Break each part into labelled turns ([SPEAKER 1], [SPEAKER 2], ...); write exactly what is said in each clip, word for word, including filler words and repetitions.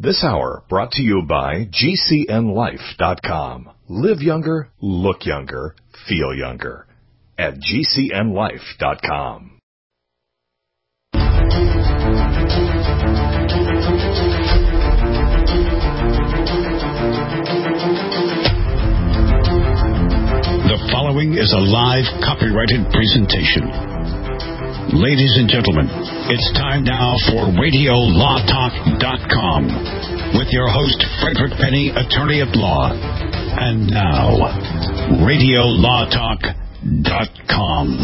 [SPEAKER 1] This hour brought to you by G C N life dot com. Live younger, look younger, feel younger at G C N life dot com.
[SPEAKER 2] The following is a live copyrighted presentation. Ladies and gentlemen, it's time now for radio law talk dot com with your host, Frederick Penny, attorney at law. And now, radio law talk dot com.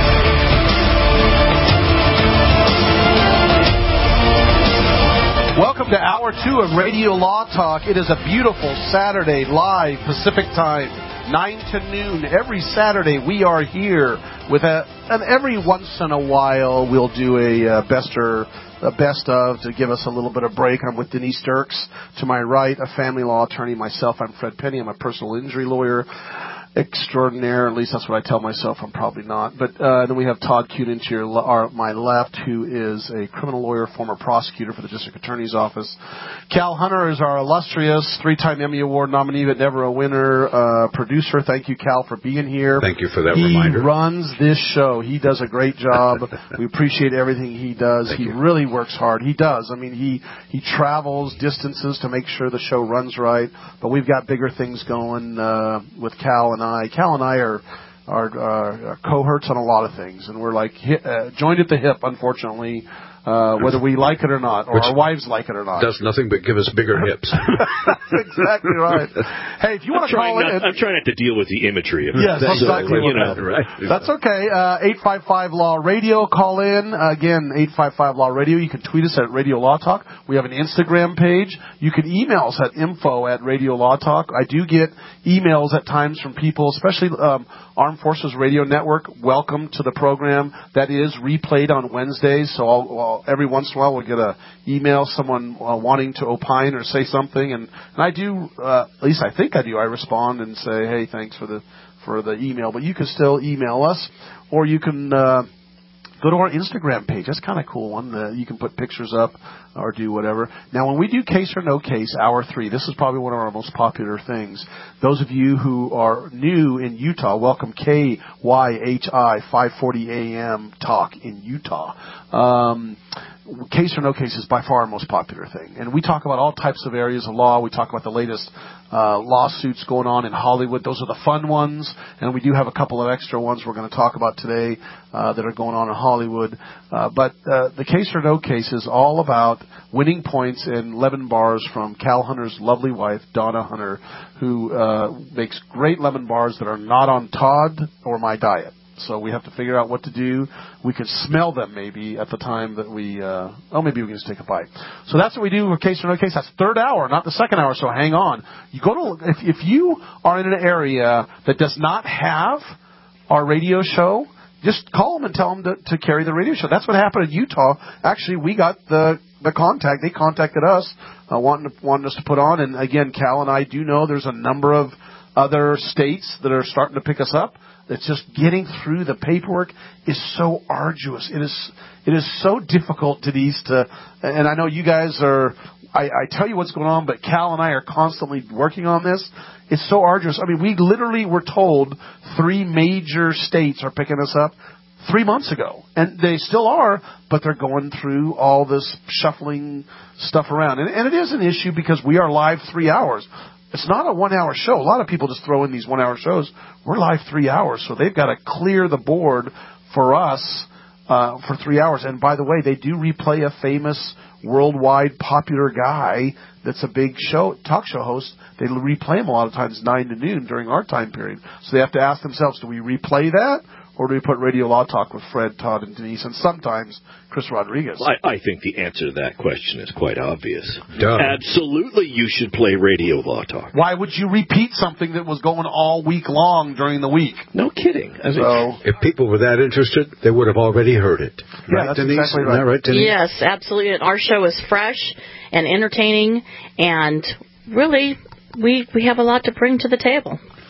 [SPEAKER 3] Welcome to Hour two of Radio Law Talk. It is a beautiful Saturday, live Pacific time, nine to noon. Every Saturday we are here with a, and every once in a while we'll do a uh, bester, a best of to give us a little bit of break. I'm with Denise Dirks. To my right, a family law attorney. Myself, I'm Fred Penny. I'm a personal injury lawyer extraordinaire. At least that's what I tell myself. I'm probably not. But uh, then we have Todd Kunin to your, our, my left, who is a criminal lawyer, former prosecutor for the district attorney's office. Cal Hunter is our illustrious three-time Emmy Award nominee, but never a winner, uh, producer. Thank you, Cal, for being here.
[SPEAKER 4] Thank you for that
[SPEAKER 3] he
[SPEAKER 4] reminder.
[SPEAKER 3] He runs this show. He does a great job. We appreciate everything he does.
[SPEAKER 4] Thank
[SPEAKER 3] he
[SPEAKER 4] you.
[SPEAKER 3] really works hard. He does. I mean, he, he travels distances to make sure the show runs right. But we've got bigger things going uh, with Cal and I. Cal and I are are, uh, are cohorts on a lot of things, and we're like hit, uh, joined at the hip, unfortunately, uh, whether we like it or not, or
[SPEAKER 4] Which
[SPEAKER 3] our wives like it or not.
[SPEAKER 4] Does nothing but give us bigger hips.
[SPEAKER 3] That's exactly right. Hey, if you want to call
[SPEAKER 5] not,
[SPEAKER 3] in,
[SPEAKER 5] I'm trying not to deal with the imagery of
[SPEAKER 3] yes,
[SPEAKER 5] that.
[SPEAKER 3] let's not deal with
[SPEAKER 5] you know,
[SPEAKER 3] that.
[SPEAKER 5] right?
[SPEAKER 3] That's okay. Uh, eight five five Law Radio. Call in. Uh, again, eight five five Law Radio. You can tweet us at Radio Law Talk. We have an Instagram page. You can email us at info at Radio Law Talk. I do get emails at times from people, especially um, Armed Forces Radio Network. Welcome to the program. That is replayed on Wednesdays. So I'll, well, every once in a while we'll get a email, someone uh, wanting to opine or say something. And, and I do, uh, at least I think I do, I respond and say, hey, thanks for the for the email. But you can still email us, or you can uh, go to our Instagram page. That's kind of cool one. Uh, you can put pictures up or do whatever. Now, when we do Case or No Case, Hour three, this is probably one of our most popular things. Those of you who are new in Utah, welcome K Y H I five forty A M Talk in Utah. Um, Case or No Case is by far our most popular thing. And we talk about all types of areas of law. We talk about the latest uh, lawsuits going on in Hollywood. Those are the fun ones. And we do have a couple of extra ones we're going to talk about today uh, that are going on in Hollywood. Uh, but uh, the Case or No Case is all about winning points in lemon bars from Cal Hunter's lovely wife, Donna Hunter, who uh, makes great lemon bars that are not on Todd or my diet. So we have to figure out what to do. We could smell them maybe at the time that we, uh, oh, maybe we can just take a bite. So that's what we do for Case or No Case. That's third hour, not the second hour, so hang on. You go to, if, if you are in an area that does not have our radio show, just call them and tell them to, to carry the radio show. That's what happened in Utah. Actually, we got the, the contact. They contacted us, uh, wanting, to, wanting us to put on. And again, Cal and I do know there's a number of other states that are starting to pick us up. It's just getting through the paperwork is so arduous. It is it is so difficult, Denise, to, and I know you guys are, I, I tell you what's going on, but Cal and I are constantly working on this. It's so arduous. I mean, we literally were told three major states are picking us up three months ago. And they still are, but they're going through all this shuffling stuff around. And, and it is an issue because we are live three hours. It's not a one-hour show. A lot of people just throw in these one-hour shows. We're live three hours, so they've got to clear the board for us uh, for three hours. And by the way, they do replay a famous worldwide popular guy that's a big show talk show host. They replay him a lot of times nine to noon during our time period. So they have to ask themselves, do we replay that? Or do we put Radio Law Talk with Fred, Todd, and Denise, and sometimes Chris Rodriguez?
[SPEAKER 5] I, I think the answer to that question is quite obvious.
[SPEAKER 4] Duh.
[SPEAKER 5] Absolutely, you should play Radio Law Talk.
[SPEAKER 3] Why would you repeat something that was going all week long during the week?
[SPEAKER 5] No kidding. I mean,
[SPEAKER 3] So,
[SPEAKER 4] If people were that interested, they would have already heard it.
[SPEAKER 3] Yeah,
[SPEAKER 4] Right,
[SPEAKER 3] that's
[SPEAKER 4] Denise?
[SPEAKER 3] exactly
[SPEAKER 4] Isn't
[SPEAKER 3] right.
[SPEAKER 4] that right, Denise?
[SPEAKER 6] Yes, absolutely. And our show is fresh and entertaining, and really, we we have a lot to bring to the table.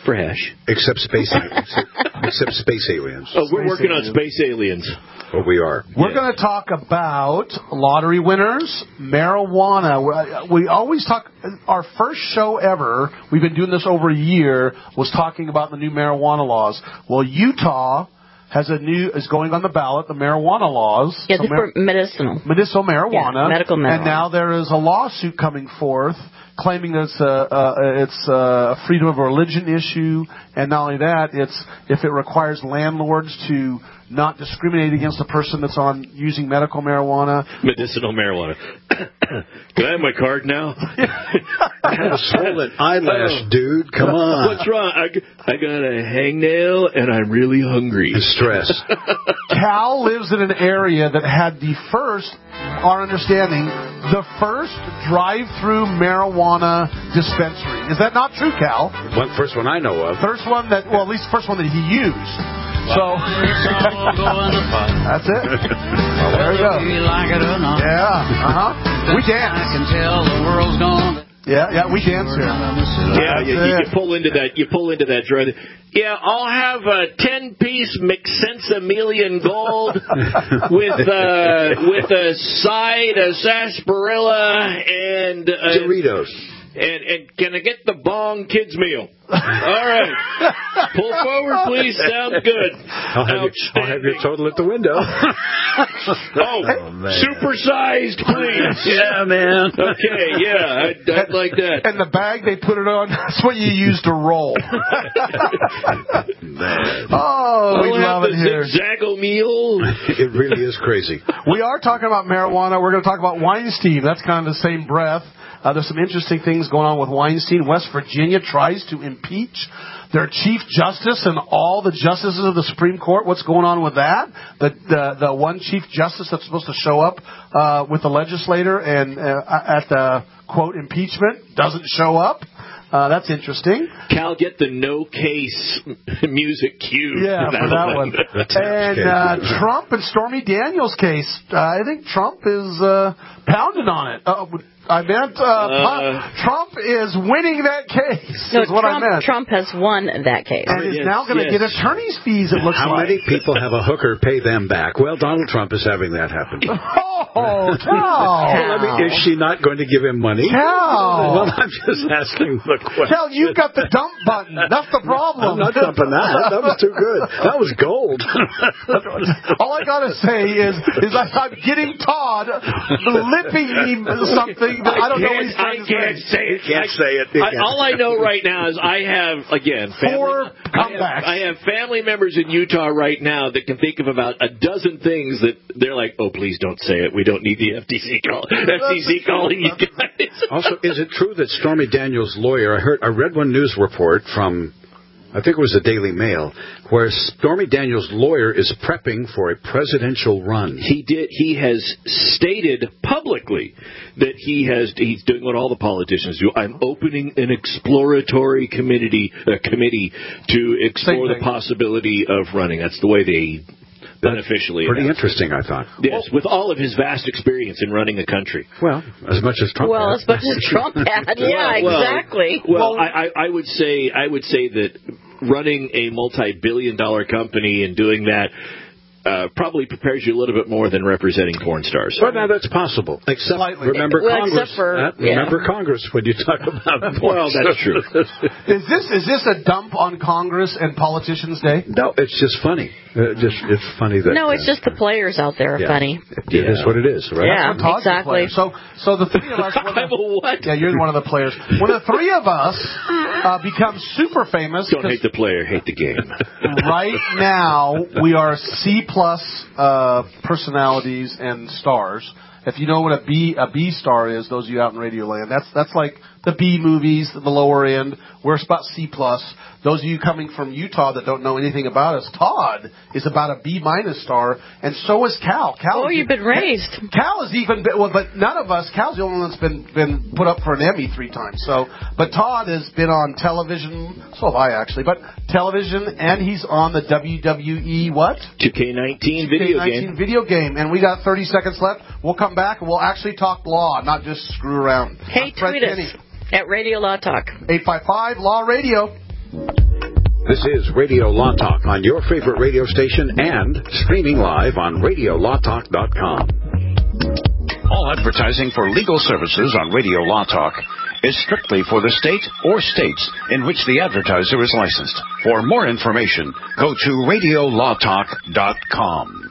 [SPEAKER 5] Fresh.
[SPEAKER 4] Except space, except, except space aliens.
[SPEAKER 5] Oh, we're
[SPEAKER 3] Space
[SPEAKER 5] working
[SPEAKER 3] aliens.
[SPEAKER 5] on space aliens.
[SPEAKER 4] Oh, we are.
[SPEAKER 3] We're
[SPEAKER 5] Yeah.
[SPEAKER 3] going to talk about lottery winners, marijuana. We always talk, our first show ever, we've been doing this over a year, was talking about the new marijuana laws. Well, Utah has a new, is going on the ballot, the marijuana laws.
[SPEAKER 6] Yeah,
[SPEAKER 3] So
[SPEAKER 6] they're
[SPEAKER 3] mar-
[SPEAKER 6] for medicinal.
[SPEAKER 3] medicinal marijuana.
[SPEAKER 6] Yeah, medical marijuana.
[SPEAKER 3] And now there is a lawsuit coming forth claiming that it's a, uh, it's a freedom of religion issue, and not only that, it's if it requires landlords to not discriminate against a person that's on using medical marijuana.
[SPEAKER 5] Medicinal marijuana. Can I have my card now?
[SPEAKER 4] I have a swollen eyelash, dude. Come on.
[SPEAKER 5] What's wrong? I, g- I got a hangnail and I'm really hungry.
[SPEAKER 4] And stress.
[SPEAKER 3] Cal lives in an area that had the first, our understanding, the first drive-through marijuana dispensary. Is that not true, Cal?
[SPEAKER 4] One first one I know of.
[SPEAKER 3] First one that, well, at least the first one that he used. So, that's it. There we go. Yeah, uh-huh. We dance. Yeah, yeah, we dance here.
[SPEAKER 5] Yeah,
[SPEAKER 3] That's
[SPEAKER 5] you, you,
[SPEAKER 3] it.
[SPEAKER 5] you pull into that. You pull into that drug. Yeah, I'll have a ten-piece McSensimilian Gold with uh, with a side of sarsaparilla and uh,
[SPEAKER 4] Doritos.
[SPEAKER 5] And, and can I get the Bong Kids meal? All right. Pull forward, please. Sounds good.
[SPEAKER 4] I'll have, your, I'll have your total at the window.
[SPEAKER 5] Oh,
[SPEAKER 4] man.
[SPEAKER 5] supersized, please.
[SPEAKER 4] Yeah, man.
[SPEAKER 5] Okay, yeah, I'd, I'd like that.
[SPEAKER 3] And the bag they put it on, that's what you use to roll.
[SPEAKER 4] Man.
[SPEAKER 3] Oh, we
[SPEAKER 5] I'll
[SPEAKER 3] love
[SPEAKER 5] have
[SPEAKER 3] it
[SPEAKER 5] the
[SPEAKER 3] here.
[SPEAKER 5] Zigzago meal.
[SPEAKER 4] It really is crazy.
[SPEAKER 3] We are talking about marijuana. We're going to talk about Weinstein. That's kind of the same breath. Uh, there's some interesting things going on with Weinstein. West Virginia tries to impeach their Chief Justice and all the justices of the Supreme Court. What's going on with that? The the, the one Chief Justice that's supposed to show up uh, with the legislator and uh, at the, quote, impeachment doesn't show up. Uh, that's interesting.
[SPEAKER 5] Cal, get the no case music cue.
[SPEAKER 3] Yeah, for that one. And uh, Trump and Stormy Daniels' case, uh, I think Trump is uh, pounding on it. Uh, I meant uh,
[SPEAKER 5] Uh,
[SPEAKER 3] Trump is winning that case.
[SPEAKER 6] No,
[SPEAKER 3] is what
[SPEAKER 6] Trump,
[SPEAKER 3] I meant.
[SPEAKER 6] Trump has won that case.
[SPEAKER 3] and is
[SPEAKER 5] Yes,
[SPEAKER 3] now going to
[SPEAKER 5] yes.
[SPEAKER 3] get attorney's fees. It looks
[SPEAKER 4] How
[SPEAKER 3] like.
[SPEAKER 4] many people have a hooker pay them back? Well, Donald Trump is having that happen.
[SPEAKER 3] Oh,
[SPEAKER 4] Well,
[SPEAKER 3] Cal!
[SPEAKER 4] I mean, is she not going to give him money?
[SPEAKER 3] Cal!
[SPEAKER 4] Well, I'm just asking the question.
[SPEAKER 3] Cal, you got the dump button. That's the problem.
[SPEAKER 4] I'm not dumping that. That was too good. That was gold.
[SPEAKER 3] All I gotta say is, is I, I'm getting Todd lipping me something that I don't know what he's
[SPEAKER 5] I
[SPEAKER 3] trying to
[SPEAKER 5] can't
[SPEAKER 3] say.
[SPEAKER 5] say it.
[SPEAKER 4] Can't
[SPEAKER 5] I-
[SPEAKER 4] say it. You
[SPEAKER 5] I,
[SPEAKER 4] can't.
[SPEAKER 5] all I know right now is I have, again, family,
[SPEAKER 3] Four
[SPEAKER 5] I have,
[SPEAKER 3] comebacks.
[SPEAKER 5] I have family members in Utah right now that can think of about a dozen things that they're like, oh, please don't say it. We don't need the F T C call. F T C calling you guys.
[SPEAKER 4] Also, is it true that Stormy Daniels' lawyer, I heard, I read one news report from, I think it was the Daily Mail, where Stormy Daniels' lawyer is prepping for a presidential run.
[SPEAKER 5] He did. He has stated publicly that he has. He's doing what all the politicians do. I'm opening an exploratory committee, uh, committee to explore the
[SPEAKER 3] thing.
[SPEAKER 5] possibility of running. That's the way they unofficially.
[SPEAKER 4] Pretty
[SPEAKER 5] announced it.
[SPEAKER 4] interesting, I thought.
[SPEAKER 5] Yes, with all of his vast experience in running a country.
[SPEAKER 4] Well, as much as Trump
[SPEAKER 6] Well,
[SPEAKER 4] had.
[SPEAKER 6] as much as Trump had. Yeah,
[SPEAKER 5] Well,
[SPEAKER 6] exactly.
[SPEAKER 5] Well, I, I, I would say I would say that running a multi-billion-dollar company and doing that uh, probably prepares you a little bit more than representing porn stars.
[SPEAKER 4] But now that's possible. Except,
[SPEAKER 3] Slightly.
[SPEAKER 4] remember
[SPEAKER 6] Well,
[SPEAKER 4] Congress.
[SPEAKER 6] except for-
[SPEAKER 4] uh,
[SPEAKER 6] yeah.
[SPEAKER 4] Remember Congress when you talk about porn.
[SPEAKER 5] Well, that's true.
[SPEAKER 3] Is this is this a dump on Congress and Politicians Day?
[SPEAKER 4] No, it's just funny. Uh, just it's funny that.
[SPEAKER 6] No, it's
[SPEAKER 4] uh,
[SPEAKER 6] just the players out there are
[SPEAKER 4] yeah.
[SPEAKER 6] funny.
[SPEAKER 4] It is what it is, right?
[SPEAKER 6] Yeah.
[SPEAKER 3] When Todd's the
[SPEAKER 6] exactly.
[SPEAKER 3] player. So so the three of us. when
[SPEAKER 5] I'm a what?
[SPEAKER 3] Yeah, you're one of the players. When the three of us uh, become super famous,
[SPEAKER 5] Don't
[SPEAKER 3] 'cause
[SPEAKER 5] hate the player, hate the game.
[SPEAKER 3] right now we are C plus uh, personalities and stars. If you know what a B a B star is, those of you out in Radio Land, that's that's like the B movies, the lower end. We're about C plus. Those of you coming from Utah that don't know anything about us, Todd is about a B minus star, and so is Cal. Cal
[SPEAKER 6] Oh,
[SPEAKER 3] is-
[SPEAKER 6] you've been raised.
[SPEAKER 3] Cal is even been, well, but none of us. Cal's the only one that's been been put up for an Emmy three times. So, but Todd has been on television. So have I actually, but television, and he's on the W W E what?
[SPEAKER 5] two K nineteen video
[SPEAKER 3] two K nineteen
[SPEAKER 5] game.
[SPEAKER 3] video game, and we got thirty seconds left. We'll come back and we'll actually talk law, not just screw around.
[SPEAKER 6] Hey,
[SPEAKER 3] Fred
[SPEAKER 6] tweet us
[SPEAKER 3] Penny,
[SPEAKER 6] at Radio Law Talk.
[SPEAKER 3] eight five five Law Radio.
[SPEAKER 4] This is Radio Law Talk on your favorite radio station and streaming live on radio law talk dot com.
[SPEAKER 2] All advertising for legal services on Radio Law Talk is strictly for the state or states in which the advertiser is licensed. For more information, go to radio law talk dot com.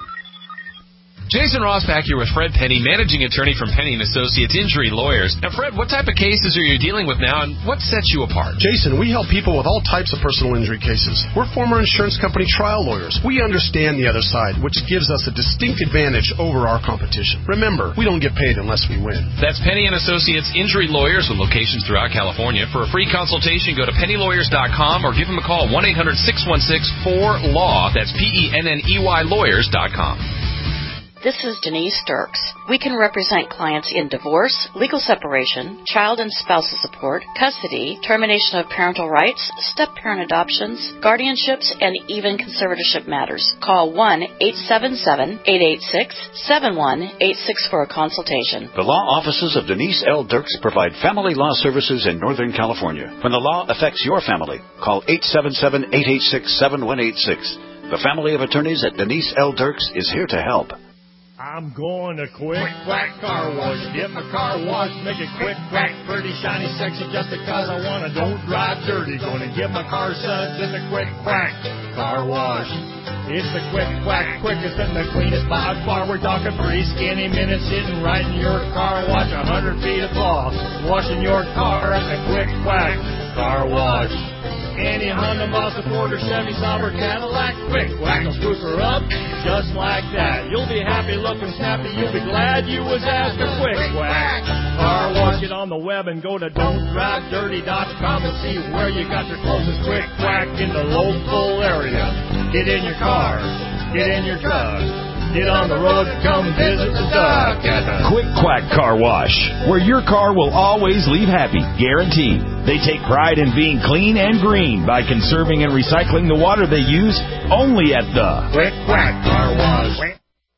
[SPEAKER 7] Jason Ross back here with Fred Penny, managing attorney from Penny and Associates Injury Lawyers. Now, Fred, what type of cases are you dealing with now, and what sets you apart?
[SPEAKER 8] Jason, we help people with all types of personal injury cases. We're former insurance company trial lawyers. We understand the other side, which gives us a distinct advantage over our competition. Remember, we don't get paid unless we win.
[SPEAKER 7] That's Penny and Associates Injury Lawyers with locations throughout California. For a free consultation, go to penny lawyers dot com or give them a call, one eight hundred six one six four L A W. That's P E N N E Y lawyers dot com.
[SPEAKER 6] This is Denise Dirks. We can represent clients in divorce, legal separation, child and spousal support, custody, termination of parental rights, step-parent adoptions, guardianships, and even conservatorship matters. Call one eight seven seven, eight eight six, seven one eight six for a consultation.
[SPEAKER 2] The law offices of Denise L. Dirks provide family law services in Northern California. When the law affects your family, call eight seven seven, eight eight six, seven one eight six. The family of attorneys at Denise L. Dirks is here to help.
[SPEAKER 9] I'm going to Quick Quack Car Wash. Get my car washed, make it quick, quack, pretty, shiny, sexy, just because I want to. Don't drive dirty. Going to get my car suds in the Quick Quack Car Wash. It's the Quick Quack, quickest and the cleanest by far. We're talking three skinny minutes sitting right in your car wash. A hundred feet of cloth, washing your car at the Quick Quack Car Wash. Any Honda, Mazda, Ford, or Chevy, Sauber, Cadillac, Quick Quack will spruce her up just like that. You'll be happy, looking snappy. You'll be glad you was asked a Quick Quack Car Wash. Get on the web and go to don't drive dirty dot com and see where you got your closest Quick Quack in the local area. Get in your car, get in your truck, get on the road, come visit the duck at the
[SPEAKER 10] Quick Quack Car Wash, where your car will always leave happy, guaranteed. They take pride in being clean and green by conserving and recycling the water they use, only at the
[SPEAKER 9] Quick Quack Car Wash.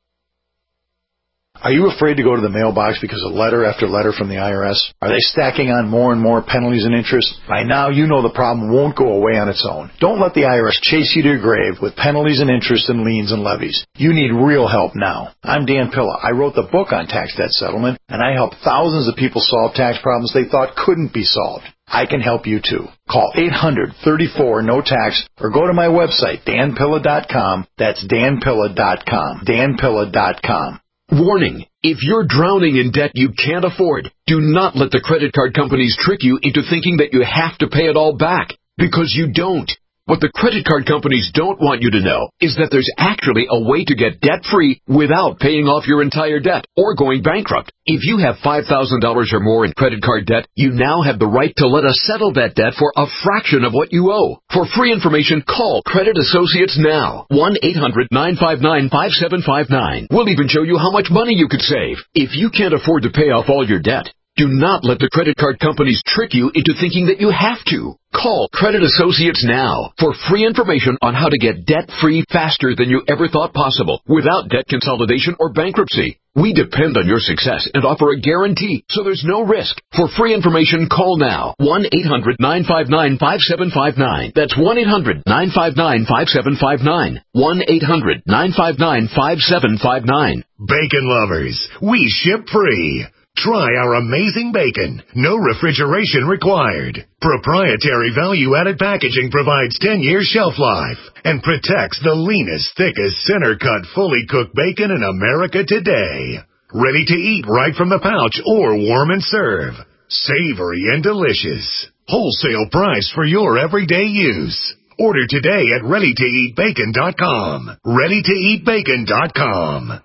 [SPEAKER 11] Are you afraid to go to the mailbox because of letter after letter from the I R S? Are they stacking on more and more penalties and interest? By now, you know the problem won't go away on its own. Don't let the I R S chase you to your grave with penalties and interest and liens and levies. You need real help now. I'm Dan Pilla. I wrote the book on tax debt settlement, and I help thousands of people solve tax problems they thought couldn't be solved. I can help you too. Call eight hundred, thirty-four, no tax or go to my website, dan pilla dot com. That's dan pilla dot com. dan pilla dot com.
[SPEAKER 12] Warning, if you're drowning in debt you can't afford, do not let the credit card companies trick you into thinking that you have to pay it all back, because you don't. What the credit card companies don't want you to know is that there's actually a way to get debt-free without paying off your entire debt or going bankrupt. If you have five thousand dollars or more in credit card debt, you now have the right to let us settle that debt for a fraction of what you owe. For free information, call Credit Associates now. one eight hundred, nine five nine, five seven five nine. We'll even show you how much money you could save. If you can't afford to pay off all your debt, do not let the credit card companies trick you into thinking that you have to. Call Credit Associates now for free information on how to get debt-free faster than you ever thought possible without debt consolidation or bankruptcy. We depend on your success and offer a guarantee, so there's no risk. For free information, call now. one eight hundred, nine five nine, five seven five nine. That's one eight hundred, nine five nine, five seven five nine. one eight hundred, nine five nine, five seven five nine.
[SPEAKER 1] Bacon lovers, we ship free. Try our amazing bacon. No refrigeration required. Proprietary value-added packaging provides ten years shelf life and protects the leanest, thickest, center-cut, fully cooked bacon in America today. Ready to eat right from the pouch or warm and serve. Savory and delicious. Wholesale price for your everyday use. Order today at ready to eat bacon dot com. ready to eat bacon dot com.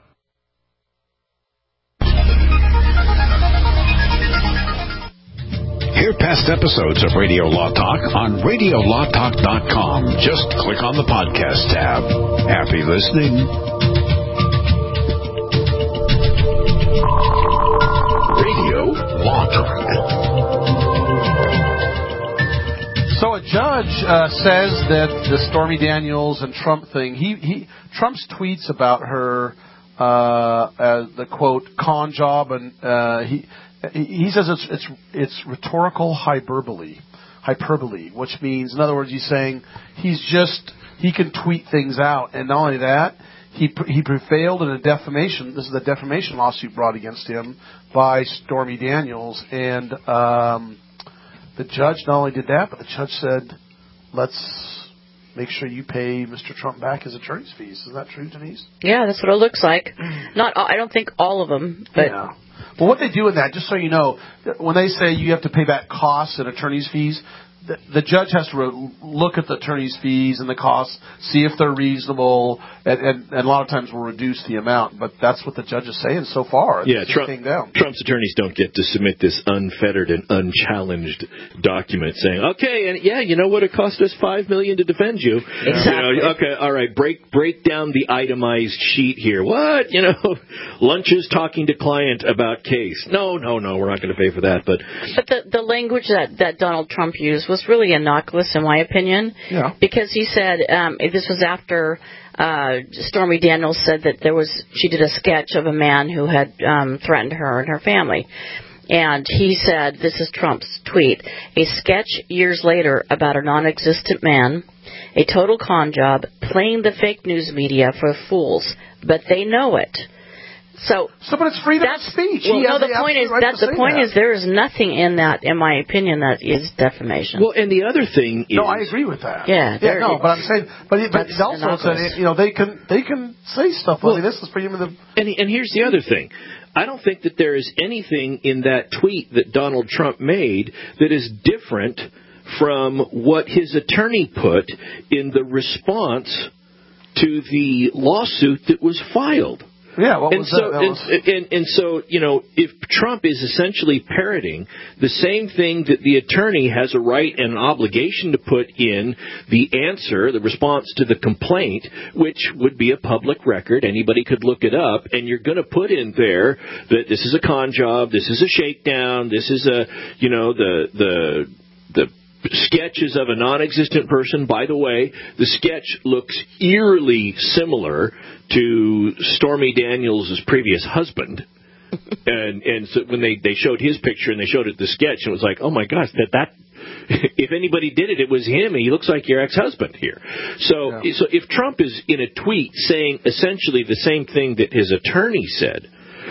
[SPEAKER 2] Hear past episodes of Radio Law Talk on radio law talk dot com. Just click on the podcast tab. Happy listening.
[SPEAKER 1] Radio Law Talk.
[SPEAKER 3] So a judge uh, says that the Stormy Daniels and Trump thing, he, he Trump's tweets about her, uh, as the quote, con job, and uh, he... He says it's it's it's rhetorical hyperbole. hyperbole, which means, in other words, he's saying he's just, he can tweet things out. And not only that, he he prevailed in a defamation, this is a defamation lawsuit brought against him by Stormy Daniels. And um, the judge not only did that, but the judge said, let's make sure you pay Mister Trump back his attorney's fees. Is that true, Denise?
[SPEAKER 6] Yeah, that's what it looks like. Not, I don't think all of them, but...
[SPEAKER 3] Yeah. Well, what they do in that, just so you know, when they say you have to pay back costs and attorney's fees, the, the judge has to re- look at the attorney's fees and the costs, see if they're reasonable, and, and, and a lot of times will reduce the amount. But that's what the judge is saying so far.
[SPEAKER 5] Yeah, Trump, Trump's attorneys don't get to submit this unfettered and unchallenged document saying, okay, and yeah, you know what, it cost us five million dollars to defend you.
[SPEAKER 6] Exactly.
[SPEAKER 5] You know, okay, all right, break break down the itemized sheet here. What? You know, lunches talking to client about case. No, no, no, we're not going to pay for that. But
[SPEAKER 6] but the the language that, that Donald Trump used was really innocuous, in my opinion.
[SPEAKER 3] Yeah.
[SPEAKER 6] Because he said, um, this was after uh, Stormy Daniels said that there was, she did a sketch of a man who had um, threatened her and her family. And he said, this is Trump's tweet, a sketch years later about a non-existent man, a total con job, playing the fake news media for fools, but they know it. So,
[SPEAKER 3] so but it's freedom of speech.
[SPEAKER 6] Well,
[SPEAKER 3] he
[SPEAKER 6] no,
[SPEAKER 3] has
[SPEAKER 6] the
[SPEAKER 3] the
[SPEAKER 6] point is
[SPEAKER 3] right
[SPEAKER 6] that the point
[SPEAKER 3] that.
[SPEAKER 6] is there is nothing in that, in my opinion, that is defamation.
[SPEAKER 5] Well, and the other thing is,
[SPEAKER 3] no, I agree with that.
[SPEAKER 6] Yeah,
[SPEAKER 3] yeah, no, but I'm saying, but it, but it also
[SPEAKER 6] innocuous.
[SPEAKER 3] said, you know, they can they can say stuff
[SPEAKER 5] well,
[SPEAKER 3] like this is freedom of the.
[SPEAKER 5] And and here's the other thing. I don't think that there is anything in that tweet that Donald Trump made that is different from what his attorney put in the response to the lawsuit that was filed.
[SPEAKER 3] Yeah, what
[SPEAKER 5] and
[SPEAKER 3] was
[SPEAKER 5] so,
[SPEAKER 3] that? that
[SPEAKER 5] and,
[SPEAKER 3] was...
[SPEAKER 5] and, and so, you know, if Trump is essentially parroting the same thing that the attorney has a right and an obligation to put in the answer, the response to the complaint, which would be a public record, anybody could look it up, and you're going to put in there that this is a con job, this is a shakedown, this is a, you know, the the the sketches of a non-existent person. By the way, the sketch looks eerily similar to Stormy Daniels' previous husband. and and so when they, they showed his picture and they showed it the sketch, it was like, oh my gosh, that that if anybody did it, it was him. He looks like your ex-husband here. So yeah. so if Trump is in a tweet saying essentially the same thing that his attorney said,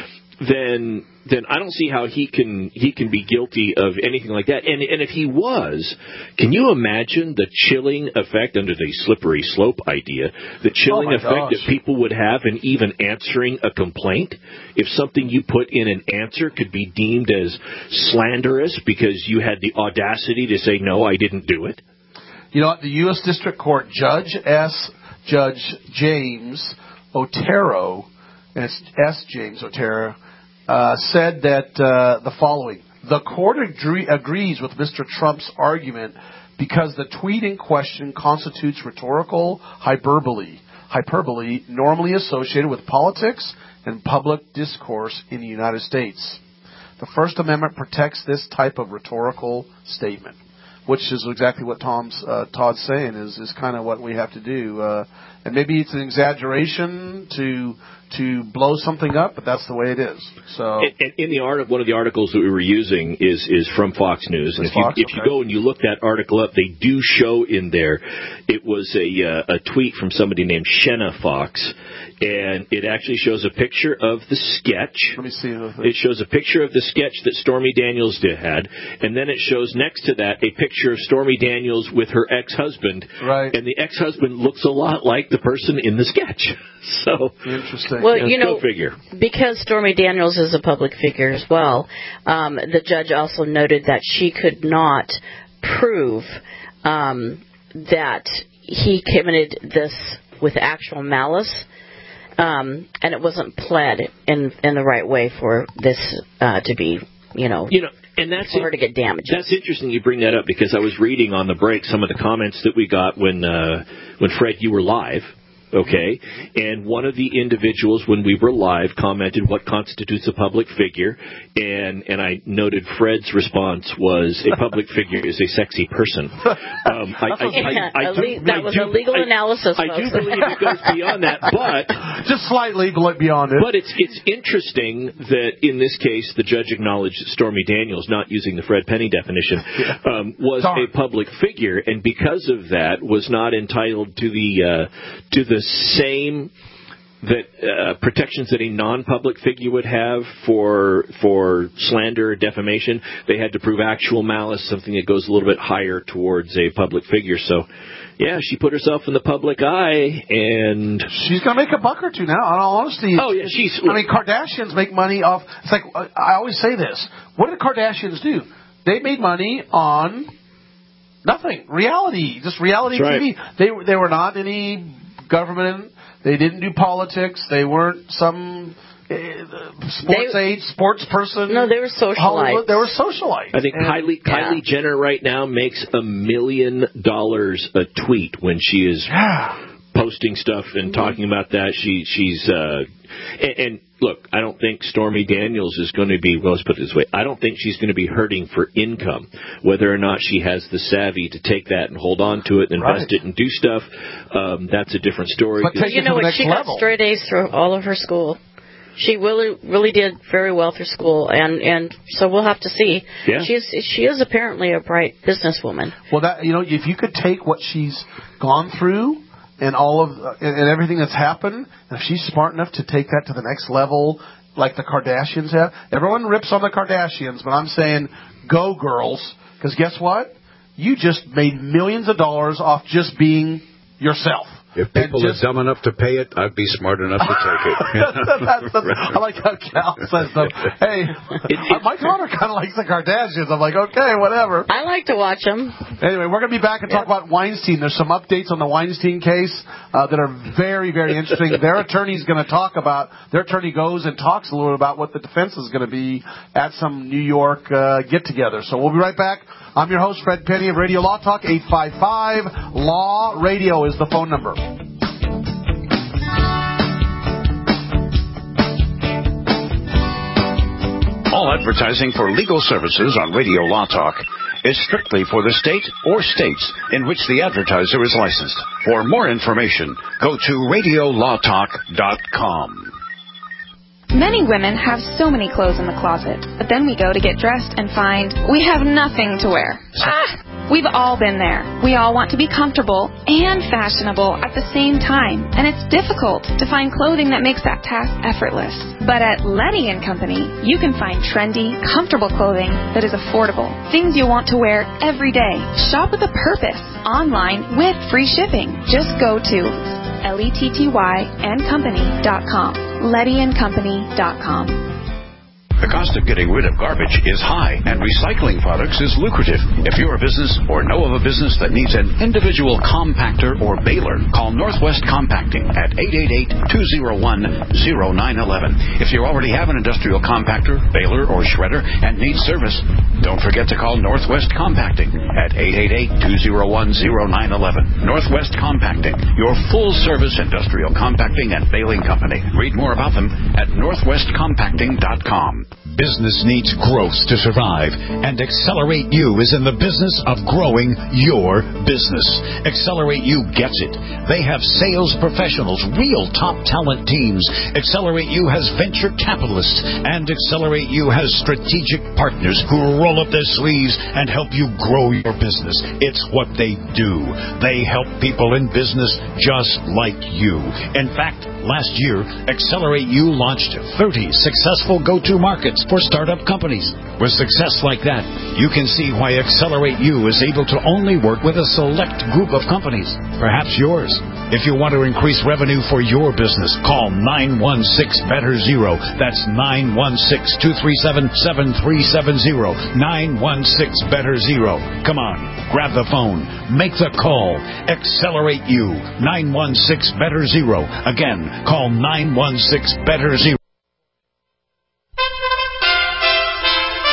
[SPEAKER 5] then then I don't see how he can he can be guilty of anything like that. And and if he was, can you imagine the chilling effect under the slippery slope idea, the chilling
[SPEAKER 3] oh
[SPEAKER 5] effect
[SPEAKER 3] gosh.
[SPEAKER 5] that people would have in even answering a complaint? If something you put in an answer could be deemed as slanderous because you had the audacity to say, no, I didn't do it.
[SPEAKER 3] You know what? The U S District Court Judge S. Judge James Otero, and it's S. James Otero, Uh, said that uh, the following. The court agree- agrees with Mister Trump's argument because the tweet in question constitutes rhetorical hyperbole, hyperbole normally associated with politics and public discourse in the United States. The First Amendment protects this type of rhetorical statement, which is exactly what Tom's uh, Todd's saying is, is kind of what we have to do. Uh, and maybe it's an exaggeration to to blow something up, but that's the way it is. So,
[SPEAKER 5] and, and in the art, one of the articles that we were using is is from Fox News, and if you
[SPEAKER 3] Fox?
[SPEAKER 5] if
[SPEAKER 3] okay.
[SPEAKER 5] you go and you look that article up, they do show in there. It was a uh, a tweet from somebody named Shenna Fox, and it actually shows a picture of the sketch.
[SPEAKER 3] Let me see.
[SPEAKER 5] It shows a picture of the sketch that Stormy Daniels did had, and then it shows next to that a picture of Stormy Daniels with her ex-husband.
[SPEAKER 3] Right.
[SPEAKER 5] And the ex-husband looks a lot like the person in the sketch. So
[SPEAKER 3] interesting.
[SPEAKER 6] Well,
[SPEAKER 5] yeah,
[SPEAKER 6] you know,
[SPEAKER 5] go figure.
[SPEAKER 6] Because Stormy Daniels is a public figure as well, um, the judge also noted that she could not prove um, that he committed this with actual malice. Um, and it wasn't pled in in the right way for this uh, to be, you know,
[SPEAKER 5] you know, and that's
[SPEAKER 6] for her to get damages.
[SPEAKER 5] That's interesting you bring that up because I was reading on the break some of the comments that we got when uh, when Fred, you were live. Okay, and one of the individuals, when we were live, commented what constitutes a public figure, and and I noted Fred's response was a public figure is a sexy person. Um, I, I,
[SPEAKER 6] yeah,
[SPEAKER 5] I, I do,
[SPEAKER 6] le- that
[SPEAKER 5] I
[SPEAKER 6] was
[SPEAKER 5] do,
[SPEAKER 6] a legal
[SPEAKER 5] I,
[SPEAKER 6] analysis.
[SPEAKER 5] I do believe it goes beyond that, but
[SPEAKER 3] just slightly beyond it.
[SPEAKER 5] But it's it's interesting that in this case, the judge acknowledged that Stormy Daniels, not using the Fred Penny definition, um, was
[SPEAKER 3] Darn.
[SPEAKER 5] a public figure, and because of that, was not entitled to the uh, to the same that uh, protections that a non-public figure would have for for slander or defamation. They had to prove actual malice, something that goes a little bit higher towards a public figure. So, yeah, she put herself in the public eye, and
[SPEAKER 3] she's going to make a buck or two now. In all honesty,
[SPEAKER 5] oh yeah, she's.
[SPEAKER 3] I mean, Kardashians make money off. It's like I always say this. What did the Kardashians do? They made money on nothing. Reality, just reality
[SPEAKER 5] That's
[SPEAKER 3] T V.
[SPEAKER 5] right.
[SPEAKER 3] They they were not any government. They didn't do politics. They weren't some uh, sports
[SPEAKER 6] they,
[SPEAKER 3] aid, sports person.
[SPEAKER 6] No, they were socialites.
[SPEAKER 3] Hollywood. They were socialites.
[SPEAKER 5] I think
[SPEAKER 3] and,
[SPEAKER 5] Kylie,
[SPEAKER 6] yeah.
[SPEAKER 5] Kylie Jenner right now makes a million dollars a tweet when she is
[SPEAKER 3] yeah.
[SPEAKER 5] posting stuff and talking about that. She she's uh, and, and look, I don't think Stormy Daniels is going to be. Well, let's put it this way: I don't think she's going to be hurting for income. Whether or not she has the savvy to take that and hold on to it and invest
[SPEAKER 3] right.
[SPEAKER 5] it and do stuff, um, that's a different story.
[SPEAKER 3] But take
[SPEAKER 6] you
[SPEAKER 3] it
[SPEAKER 6] know
[SPEAKER 3] to the
[SPEAKER 6] what?
[SPEAKER 3] next
[SPEAKER 6] She
[SPEAKER 3] level.
[SPEAKER 6] got straight A's through all of her school. She really, really did very well through school, and, and so we'll have to see.
[SPEAKER 5] Yeah.
[SPEAKER 6] She is she is apparently a bright businesswoman.
[SPEAKER 3] Well, that you know, if you could take what she's gone through and all of uh, and, and everything that's happened, and if she's smart enough to take that to the next level, like the Kardashians have. Everyone rips on the Kardashians, but I'm saying, go girls, because guess what? You just made millions of dollars off just being yourself.
[SPEAKER 4] If people
[SPEAKER 3] just,
[SPEAKER 4] are dumb enough to pay it, I'd be smart enough to take it.
[SPEAKER 3] that's, that's, I like how Cal says them. Hey, my daughter kind of likes the Kardashians. I'm like, okay, whatever.
[SPEAKER 6] I like to watch them.
[SPEAKER 3] Anyway, we're going to be back and talk about Weinstein. There's some updates on the Weinstein case uh, that are very, very interesting. Their attorney's going to talk about, their attorney goes and talks a little bit about what the defense is going to be at some New York uh, get-together. So we'll be right back. I'm your host, Fred Penny of Radio Law Talk. eight five five Law Radio is the phone number.
[SPEAKER 2] All advertising for legal services on Radio Law Talk is strictly for the state or states in which the advertiser is licensed. For more information, go to radio law talk dot com.
[SPEAKER 13] Many women have so many clothes in the closet, but then we go to get dressed and find we have nothing to wear. Ah! We've all been there. We all want to be comfortable and fashionable at the same time, and it's difficult to find clothing that makes that task effortless. But at Letty and Company, you can find trendy, comfortable clothing that is affordable. Things you want to wear every day. Shop with a purpose online with free shipping. Just go to L E T T Y and company dot com. Letty and company dot com.
[SPEAKER 2] The cost of getting rid of garbage is high, and recycling products is lucrative. If you're a business or know of a business that needs an individual compactor or baler, call Northwest Compacting at eight eight eight, two oh one, oh nine one one. If you already have an industrial compactor, baler, or shredder and need service, don't forget to call Northwest Compacting at eight eight eight, two oh one, oh nine one one. Northwest Compacting, your full-service industrial compacting and baling company. Read more about them at northwest compacting dot com. Business needs growth to survive, and Accelerate You is in the business of growing your business. Accelerate You gets it. They have sales professionals, real top talent teams. Accelerate You has venture capitalists, and Accelerate You has strategic partners who roll up their sleeves and help you grow your business. It's what they do. They help people in business just like you. In fact, last year, Accelerate You launched thirty successful go-to markets for startup companies. With success like that, you can see why Accelerate You is able to only work with a select group of companies, perhaps yours. If you want to increase revenue for your business, call nine one six, better zero. That's nine one six, two three seven, seven three seven zero. nine one six, better zero. Come on, grab the phone. Make the call. Accelerate You. nine one six, better zero. Again, call nine one six, better zero.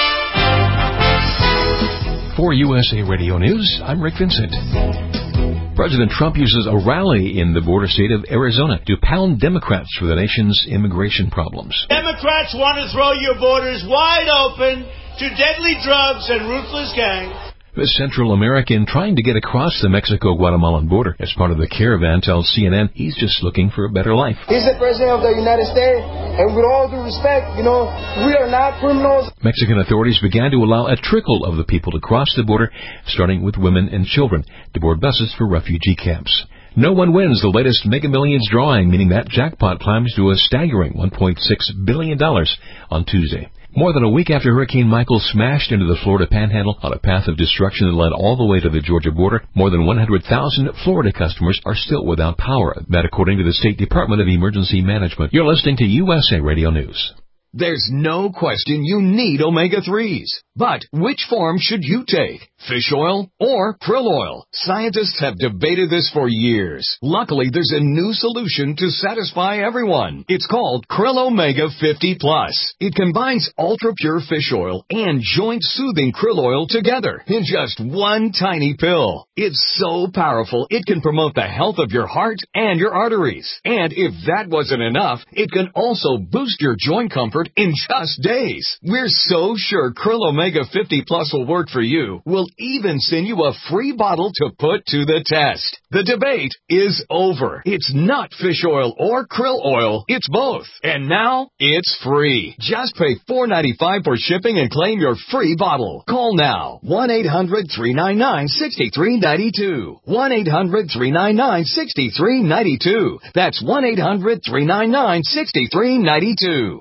[SPEAKER 14] For U S A Radio News, I'm Rick Vincent. President Trump uses a rally in the border state of Arizona to pound Democrats for the nation's immigration problems.
[SPEAKER 15] Democrats want to throw your borders wide open to deadly drugs and ruthless gangs.
[SPEAKER 14] The Central American trying to get across the Mexico-Guatemalan border as part of the caravan tells C N N he's just looking for a better life.
[SPEAKER 16] He's the president of the United States, and with all due respect, you know, we are not criminals.
[SPEAKER 14] Mexican authorities began to allow a trickle of the people to cross the border, starting with women and children, to board buses for refugee camps. No one wins the latest Mega Millions drawing, meaning that jackpot climbs to a staggering one point six billion dollars on Tuesday. More than a week after Hurricane Michael smashed into the Florida Panhandle on a path of destruction that led all the way to the Georgia border, more than one hundred thousand Florida customers are still without power. That according to the State Department of Emergency Management. You're listening to U S A Radio News.
[SPEAKER 17] There's no question you need omega threes. But which form should you take? Fish oil or krill oil? Scientists have debated this for years. Luckily, there's a new solution to satisfy everyone. It's called Krill Omega fifty plus. It combines ultra-pure fish oil and joint-soothing krill oil together in just one tiny pill. It's so powerful, it can promote the health of your heart and your arteries. And if that wasn't enough, it can also boost your joint comfort in just days. We're so sure Krill Omega fifty plus will work for you. We'll even send you a free bottle to put to the test. The debate is over. It's not fish oil or krill oil. It's both. And now it's free. Just pay four dollars and ninety-five cents for shipping and claim your free bottle. Call now. one eight hundred three nine nine six three nine two. one eight hundred three nine nine six three nine two. That's one eight hundred three nine nine six three nine two.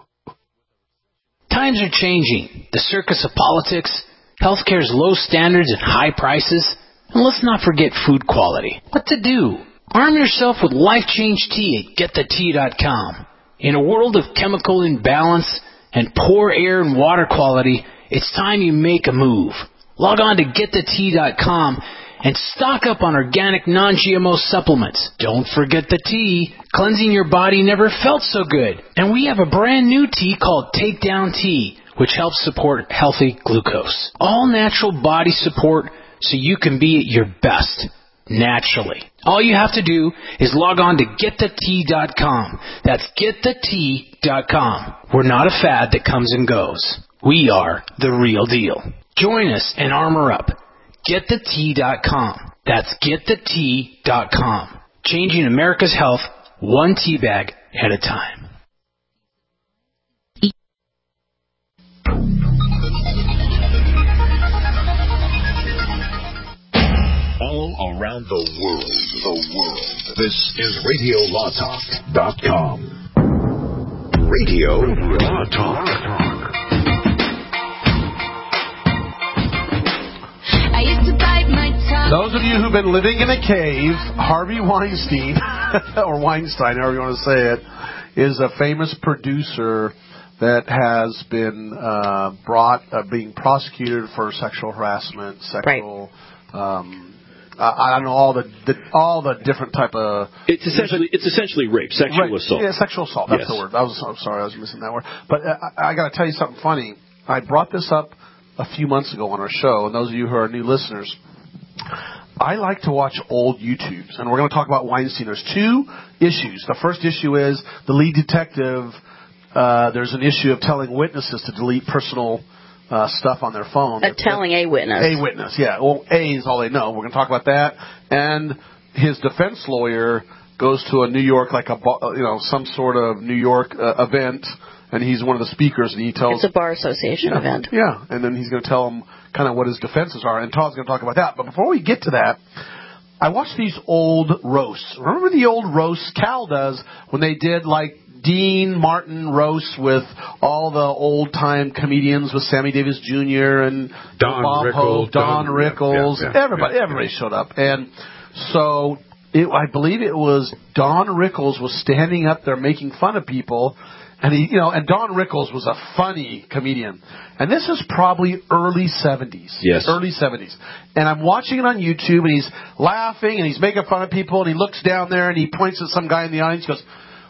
[SPEAKER 18] Times are changing. The circus of politics, healthcare's low standards and high prices, and let's not forget food quality. What to do? Arm yourself with Life Change Tea at get the tea dot com. In a world of chemical imbalance and poor air and water quality, it's time you make a move. Log on to get the tea dot com and stock up on organic non-G M O supplements. Don't forget the tea. Cleansing your body never felt so good. And we have a brand new tea called Takedown Tea, which helps support healthy glucose. All natural body support so you can be at your best, naturally. All you have to do is log on to get the tea dot com. That's get the tea dot com. We're not a fad that comes and goes. We are the real deal. Join us and armor up. get the tea dot com. That's get the tea dot com. Changing America's health one tea bag at a time.
[SPEAKER 2] All around the world, the world. This is radio law talk dot com. Radio Law Talk.
[SPEAKER 3] Those of you who've been living in a cave, Harvey Weinstein, or Weinstein, however you want to say it, is a famous producer that has been uh, brought, uh, being prosecuted for sexual harassment, sexual, right. um, I, I don't know all the, the all the different type of.
[SPEAKER 5] It's essentially it's essentially rape, sexual
[SPEAKER 3] rape,
[SPEAKER 5] assault.
[SPEAKER 3] Yeah, sexual assault. That's
[SPEAKER 5] yes.
[SPEAKER 3] the word. I was I'm sorry, I was missing that word. But uh, I, I got to tell you something funny. I brought this up a few months ago on our show, and those of you who are new listeners, I like to watch old YouTubes, and we're going to talk about Weinstein. There's two issues. The first issue is the lead detective. Uh, there's an issue of telling witnesses to delete personal uh, stuff on their phone.
[SPEAKER 6] Uh, telling a witness.
[SPEAKER 3] A witness, yeah. Well, A is all they know. We're going to talk about that. And his defense lawyer goes to a New York, like a you know some sort of New York uh, event, and he's one of the speakers, and he tells...
[SPEAKER 6] It's a bar association
[SPEAKER 3] yeah,
[SPEAKER 6] event.
[SPEAKER 3] Yeah, and then he's going to tell them kind of what his defenses are, and Todd's going to talk about that. But before we get to that, I watched these old roasts. Remember the old roasts Cal does when they did, like, Dean Martin roasts with all the old-time comedians with Sammy Davis Junior and
[SPEAKER 4] Don
[SPEAKER 3] Bob
[SPEAKER 4] Rickles,
[SPEAKER 3] Hope, Don,
[SPEAKER 4] Don
[SPEAKER 3] Rickles.
[SPEAKER 4] yeah, yeah,
[SPEAKER 3] everybody
[SPEAKER 4] yeah,
[SPEAKER 3] everybody
[SPEAKER 4] yeah.
[SPEAKER 3] showed up. And so it, I believe it was Don Rickles was standing up there making fun of people. And he, you know, and Don Rickles was a funny comedian. And this is probably early seventies.
[SPEAKER 5] Yes.
[SPEAKER 3] Early seventies. And I'm watching it on YouTube, and he's laughing, and he's making fun of people, and he looks down there, and he points at some guy in the audience, and goes, "What do you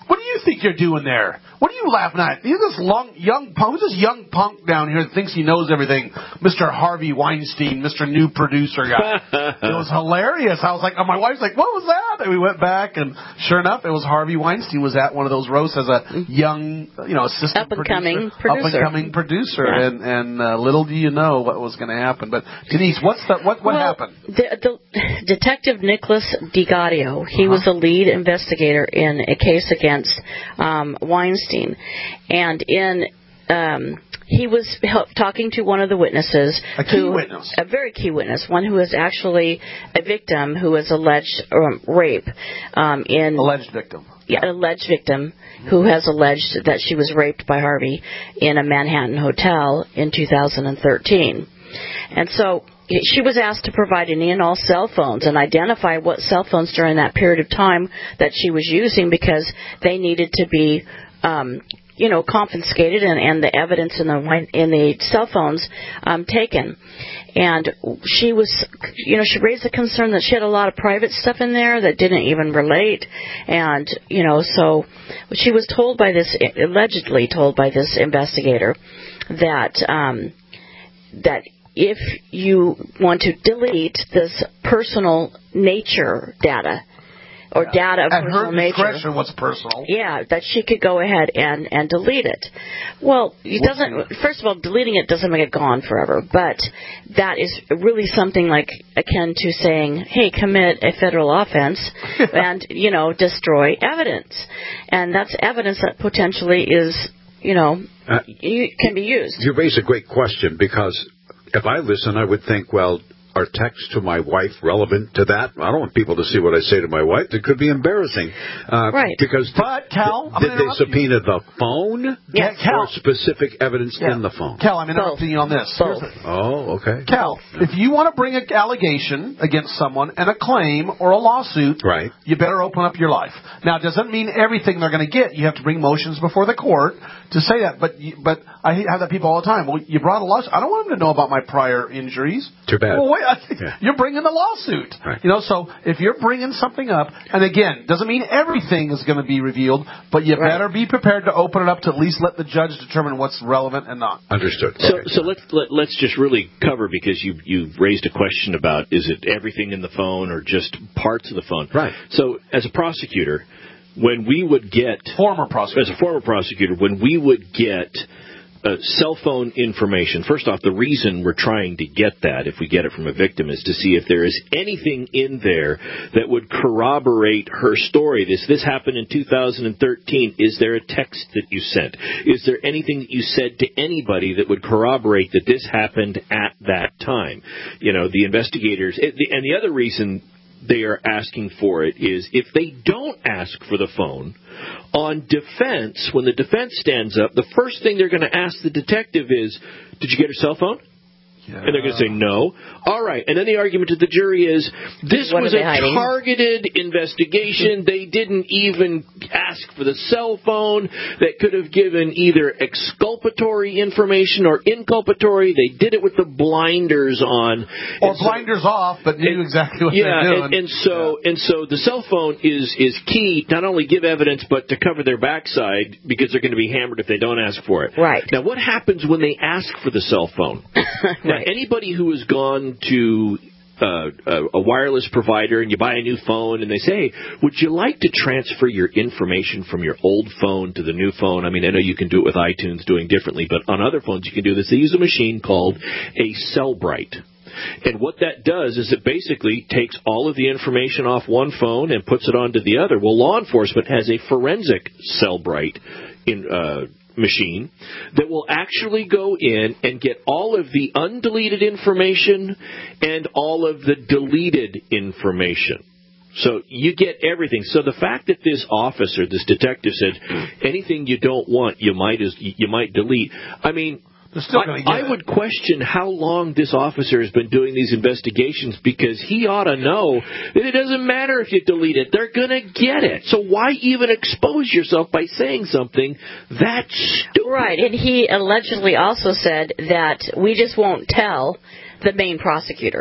[SPEAKER 3] think you're doing there? What are you laughing at? You're this long, young punk. Who's this young punk down here that thinks he knows everything? Mister Harvey Weinstein, Mister New Producer guy. It was hilarious. I was like, oh, my wife's like, what was that? And we went back, and sure enough, it was Harvey Weinstein was at one of those roasts as a young, you know, assistant
[SPEAKER 6] Up-and-coming
[SPEAKER 3] producer,
[SPEAKER 6] producer.
[SPEAKER 3] up-and-coming producer,
[SPEAKER 6] Yeah.
[SPEAKER 3] and and uh, little do you know what was going to happen. But Denise, what's the what what
[SPEAKER 6] well,
[SPEAKER 3] happened?
[SPEAKER 6] The, the Detective Nicholas DiGadio, he
[SPEAKER 3] Uh-huh.
[SPEAKER 6] was the lead investigator in a case against um, Weinstein, and in um, he was help, talking to one of the witnesses,
[SPEAKER 3] a key
[SPEAKER 6] who,
[SPEAKER 3] witness,
[SPEAKER 6] a very key witness, one who is actually a victim who was alleged um, rape um, in
[SPEAKER 3] alleged victim.
[SPEAKER 6] Yeah, alleged victim who has alleged that she was raped by Harvey in a Manhattan hotel in two thousand thirteen. And so she was asked to provide any and all cell phones and identify what cell phones during that period of time that she was using, because they needed to be, um, you know, confiscated and, and the evidence in the in the cell phones um, taken. And she was, you know, she raised the concern that she had a lot of private stuff in there that didn't even relate. And, you know, so she was told by this, allegedly told by this investigator, that um, that if you want to delete this personal nature data, or data of
[SPEAKER 3] At
[SPEAKER 6] personal
[SPEAKER 3] her
[SPEAKER 6] nature.
[SPEAKER 3] discretion, what's personal?
[SPEAKER 6] Yeah, that she could go ahead and, and delete it. Well, it doesn't. First of all, deleting it doesn't make it gone forever, but that is really something like akin to saying, "Hey, commit a federal offense and you know destroy evidence," and that's evidence that potentially is you know
[SPEAKER 4] Uh,
[SPEAKER 6] you, can be used.
[SPEAKER 4] You raise a great question, because if I listen, I would think, well, are texts to my wife relevant to that? I don't want people to see what I say to my wife. It could be embarrassing. Uh,
[SPEAKER 6] right.
[SPEAKER 4] Because
[SPEAKER 3] but, Cal, I'm
[SPEAKER 4] did they
[SPEAKER 3] interrupt
[SPEAKER 4] subpoena the phone?
[SPEAKER 3] Yes. Cal.
[SPEAKER 4] Or specific evidence
[SPEAKER 3] Yeah.
[SPEAKER 4] in the phone?
[SPEAKER 3] Cal, I'm interrupting you on this.
[SPEAKER 6] Both.
[SPEAKER 4] Oh, okay.
[SPEAKER 3] Cal, if you want to bring an allegation against someone and a claim or a lawsuit,
[SPEAKER 4] right,
[SPEAKER 3] you better open up your life. Now, it doesn't mean everything they're going to get. You have to bring motions before the court to say that. But you, but I have that people all the time. Well, you brought a lawsuit. I don't want them to know about my prior injuries.
[SPEAKER 4] Too bad.
[SPEAKER 3] Well, wait, I,
[SPEAKER 4] Yeah.
[SPEAKER 3] you're bringing a lawsuit.
[SPEAKER 4] Right.
[SPEAKER 3] You know, so if you're bringing something up, and again, doesn't mean everything is going to be revealed, but you
[SPEAKER 6] Right.
[SPEAKER 3] better be prepared to open it up to at least let the judge determine what's relevant and not.
[SPEAKER 4] Understood.
[SPEAKER 5] So,
[SPEAKER 4] Okay.
[SPEAKER 5] so let's let, let's just really cover, because you you raised a question about, is it everything in the phone or just parts of the phone?
[SPEAKER 4] Right.
[SPEAKER 5] So, as a prosecutor, when we would get
[SPEAKER 3] former prosecutor,
[SPEAKER 5] as a former prosecutor, when we would get uh, cell phone information, first off, the reason we're trying to get that, if we get it from a victim, is to see if there is anything in there that would corroborate her story. This this happened in two thousand thirteen. Is there a text that you sent? Is there anything that you said to anybody that would corroborate that this happened at that time? You know, the investigators, and the other reason they are asking for it is if they don't ask for the phone, on defense, when the defense stands up, the first thing they're going to ask the detective is, did you get her cell phone?
[SPEAKER 3] Yeah.
[SPEAKER 5] And they're going to say no. All right. And then the argument to the jury is, this
[SPEAKER 6] What
[SPEAKER 5] was
[SPEAKER 6] are
[SPEAKER 5] a
[SPEAKER 6] they hiding?
[SPEAKER 5] targeted investigation. They didn't even ask for the cell phone that could have given either exculpatory information or inculpatory. They did it with the blinders on.
[SPEAKER 3] Or
[SPEAKER 5] And so-
[SPEAKER 3] blinders off, but knew
[SPEAKER 5] and-
[SPEAKER 3] exactly what
[SPEAKER 5] yeah,
[SPEAKER 3] they're doing.
[SPEAKER 5] and, and so and so the cell phone is is key, not only give evidence, but to cover their backside, because they're going to be hammered if they don't ask for it.
[SPEAKER 6] Right.
[SPEAKER 5] Now, what happens when they ask for the cell phone? Now,
[SPEAKER 6] Right.
[SPEAKER 5] anybody who has gone to uh, a, a wireless provider and you buy a new phone and they say, hey, would you like to transfer your information from your old phone to the new phone? I mean, I know you can do it with iTunes doing differently, but on other phones you can do this. They use a machine called a Cellbrite. And what that does is it basically takes all of the information off one phone and puts it onto the other. Well, law enforcement has a forensic Cellbrite in uh machine that will actually go in and get all of the undeleted information and all of the deleted information. So you get everything. So the fact that this officer, this detective, said anything you don't want, you might as you might delete. I mean,
[SPEAKER 3] still
[SPEAKER 5] I,
[SPEAKER 3] gonna get
[SPEAKER 5] I
[SPEAKER 3] it.
[SPEAKER 5] would question how long this officer has been doing these investigations, because he ought to know that it doesn't matter if you delete it. They're going to get it. So why even expose yourself by saying something that stupid?
[SPEAKER 6] Right, and he allegedly also said that we just won't tell the main prosecutor.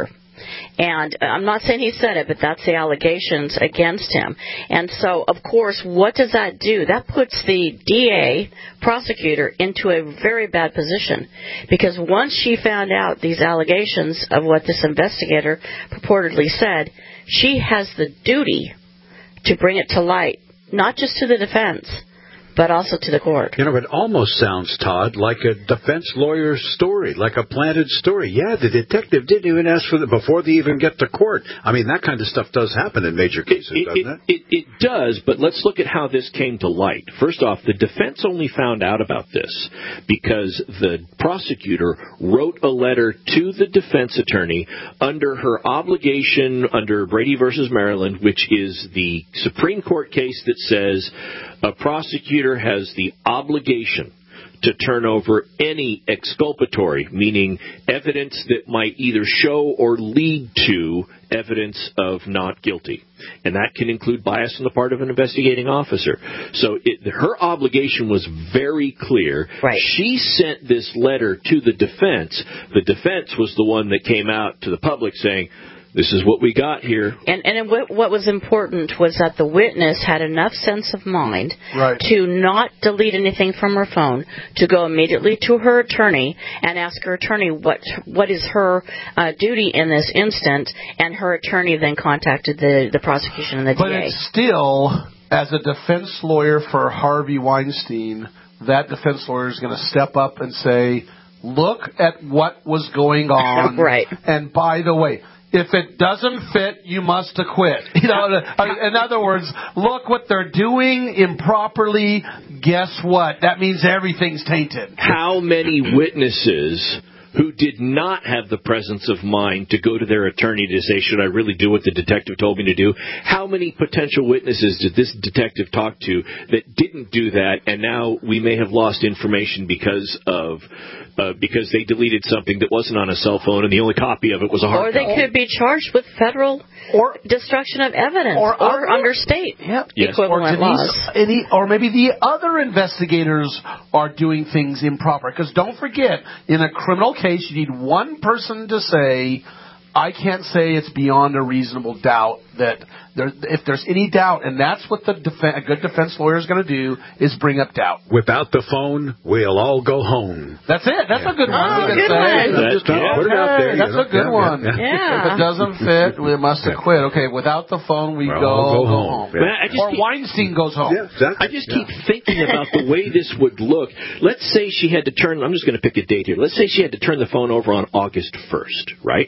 [SPEAKER 6] And I'm not saying he said it, but that's the allegations against him. And so, of course, what does that do? That puts the D A, prosecutor, into a very bad position. Because once she found out these allegations of what this investigator purportedly said, she has the duty to bring it to light, not just to the defense, but also to the court.
[SPEAKER 4] You know, it almost sounds, Todd, like a defense lawyer's story, like a planted story. Yeah, the detective didn't even ask for it before they even get to court. I mean, that kind of stuff does happen in major cases,
[SPEAKER 5] it,
[SPEAKER 4] doesn't
[SPEAKER 5] it,
[SPEAKER 4] it?
[SPEAKER 5] it? It does, but let's look at how this came to light. First off, the defense only found out about this because the prosecutor wrote a letter to the defense attorney under her obligation under Brady versus Maryland, which is the Supreme Court case that says a prosecutor has the obligation to turn over any exculpatory, meaning evidence that might either show or lead to evidence of not guilty. And that can include bias on the part of an investigating officer. So it, her obligation was very clear.
[SPEAKER 6] Right.
[SPEAKER 5] She sent this letter to the defense. The defense was the one that came out to the public saying, this is what we got here.
[SPEAKER 6] And, and what, what was important was that the witness had enough sense of mind
[SPEAKER 3] right.
[SPEAKER 6] to not delete anything from her phone, to go immediately to her attorney and ask her attorney what what is her uh, duty in this instant, and her attorney then contacted the, the prosecution and the
[SPEAKER 3] but
[SPEAKER 6] D A.
[SPEAKER 3] But it's still, as a defense lawyer for Harvey Weinstein, that defense lawyer is going to step up and say, look at what was going on.
[SPEAKER 6] Right.
[SPEAKER 3] And by the way, if it doesn't fit, you must acquit. You know, in other words, look what they're doing improperly. Guess what? That means everything's tainted.
[SPEAKER 5] How many witnesses who did not have the presence of mind to go to their attorney to say, should I really do what the detective told me to do? How many potential witnesses did this detective talk to that didn't do that, and now we may have lost information because of uh, because they deleted something that wasn't on a cell phone and the only copy of it was a hard
[SPEAKER 6] Or they
[SPEAKER 5] copy.
[SPEAKER 6] could be charged with federal or destruction of evidence or,
[SPEAKER 3] or,
[SPEAKER 6] or under state
[SPEAKER 3] yep.
[SPEAKER 5] yes.
[SPEAKER 6] equivalent
[SPEAKER 3] or Denise,
[SPEAKER 6] laws.
[SPEAKER 3] Any, or maybe the other investigators are doing things improper. Because don't forget, in a criminal case, you need one person to say, I can't say it's beyond a reasonable doubt that there, if there's any doubt, and that's what the def- a good defense lawyer is going to do, is bring up doubt.
[SPEAKER 4] Without the phone, we'll all go home.
[SPEAKER 3] That's it. That's
[SPEAKER 4] yeah.
[SPEAKER 3] a good one.
[SPEAKER 6] Oh,
[SPEAKER 3] we
[SPEAKER 6] good
[SPEAKER 3] say.
[SPEAKER 6] one.
[SPEAKER 4] That's, just
[SPEAKER 5] yeah.
[SPEAKER 4] put it out there.
[SPEAKER 3] That's
[SPEAKER 4] you know?
[SPEAKER 3] a good
[SPEAKER 4] yeah,
[SPEAKER 3] one.
[SPEAKER 4] Yeah.
[SPEAKER 6] Yeah.
[SPEAKER 3] If it doesn't fit, we must acquit. Okay, without the phone, we
[SPEAKER 4] We'll
[SPEAKER 3] go,
[SPEAKER 4] all go
[SPEAKER 3] go
[SPEAKER 4] home.
[SPEAKER 3] home.
[SPEAKER 4] Yeah.
[SPEAKER 5] I just
[SPEAKER 3] Or
[SPEAKER 5] keep,
[SPEAKER 3] Weinstein goes home.
[SPEAKER 4] Yeah, exactly.
[SPEAKER 5] I just
[SPEAKER 4] yeah.
[SPEAKER 5] keep thinking about the way this would look. Let's say she had to turn, I'm just going to pick a date here. Let's say she had to turn the phone over on August first, right?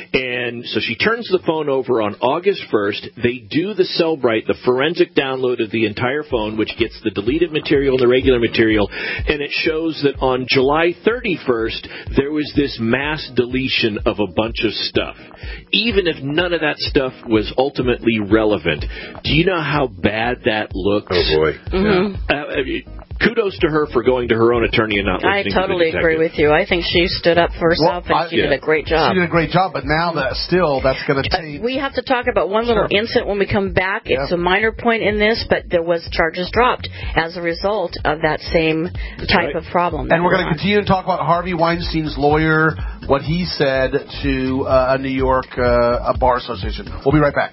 [SPEAKER 5] And so she turns the phone over on August first. They do the Cellbrite, the forensic download of the entire phone, which gets the deleted material and the regular material, and it shows that on July thirty-first, there was this mass deletion of a bunch of stuff. Even if none of that stuff was ultimately relevant, do you know how bad that looks?
[SPEAKER 4] Oh, boy.
[SPEAKER 6] Mm-hmm.
[SPEAKER 5] Uh, I mean, kudos to her for going to her own attorney and not
[SPEAKER 6] I
[SPEAKER 5] listening
[SPEAKER 6] totally
[SPEAKER 5] to the
[SPEAKER 6] agree
[SPEAKER 5] detective.
[SPEAKER 6] with you. I think she stood up for herself,
[SPEAKER 3] Well,
[SPEAKER 6] and
[SPEAKER 3] I-
[SPEAKER 6] she did
[SPEAKER 5] yeah.
[SPEAKER 6] a great job.
[SPEAKER 3] She did a great job, but now that still, that's going to take...
[SPEAKER 6] We have to talk about one little
[SPEAKER 3] Sure.
[SPEAKER 6] incident when we come back.
[SPEAKER 3] Yeah.
[SPEAKER 6] It's a minor point in this, but there was charges dropped as a result of that same type
[SPEAKER 5] right.
[SPEAKER 6] of problem.
[SPEAKER 3] And we're going to continue to talk about Harvey Weinstein's lawyer, what he said to uh, a New York uh, a bar association. We'll be right back.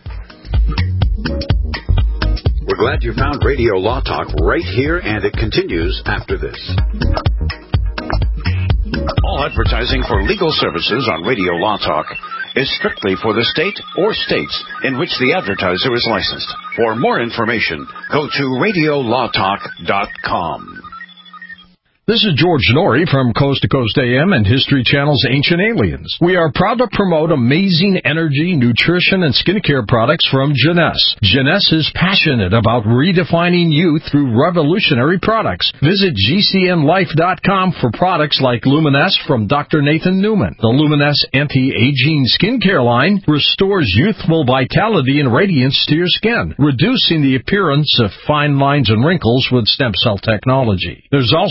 [SPEAKER 4] We're glad you found Radio Law Talk right here, and it continues after this.
[SPEAKER 2] All advertising for legal services on Radio Law Talk is strictly for the state or states in which the advertiser is licensed. For more information, go to radio law talk dot com.
[SPEAKER 19] This is George Norrie from Coast to Coast A M and History Channel's Ancient Aliens. We are proud to promote amazing energy, nutrition, and skincare products from Jeunesse. Jeunesse is passionate about redefining youth through revolutionary products. Visit G C N life dot com for products like Luminesce from Doctor Nathan Newman. The Luminesce Anti-Aging Skincare line restores youthful vitality and radiance to your skin, reducing the appearance of fine lines and wrinkles with stem cell technology. There's also in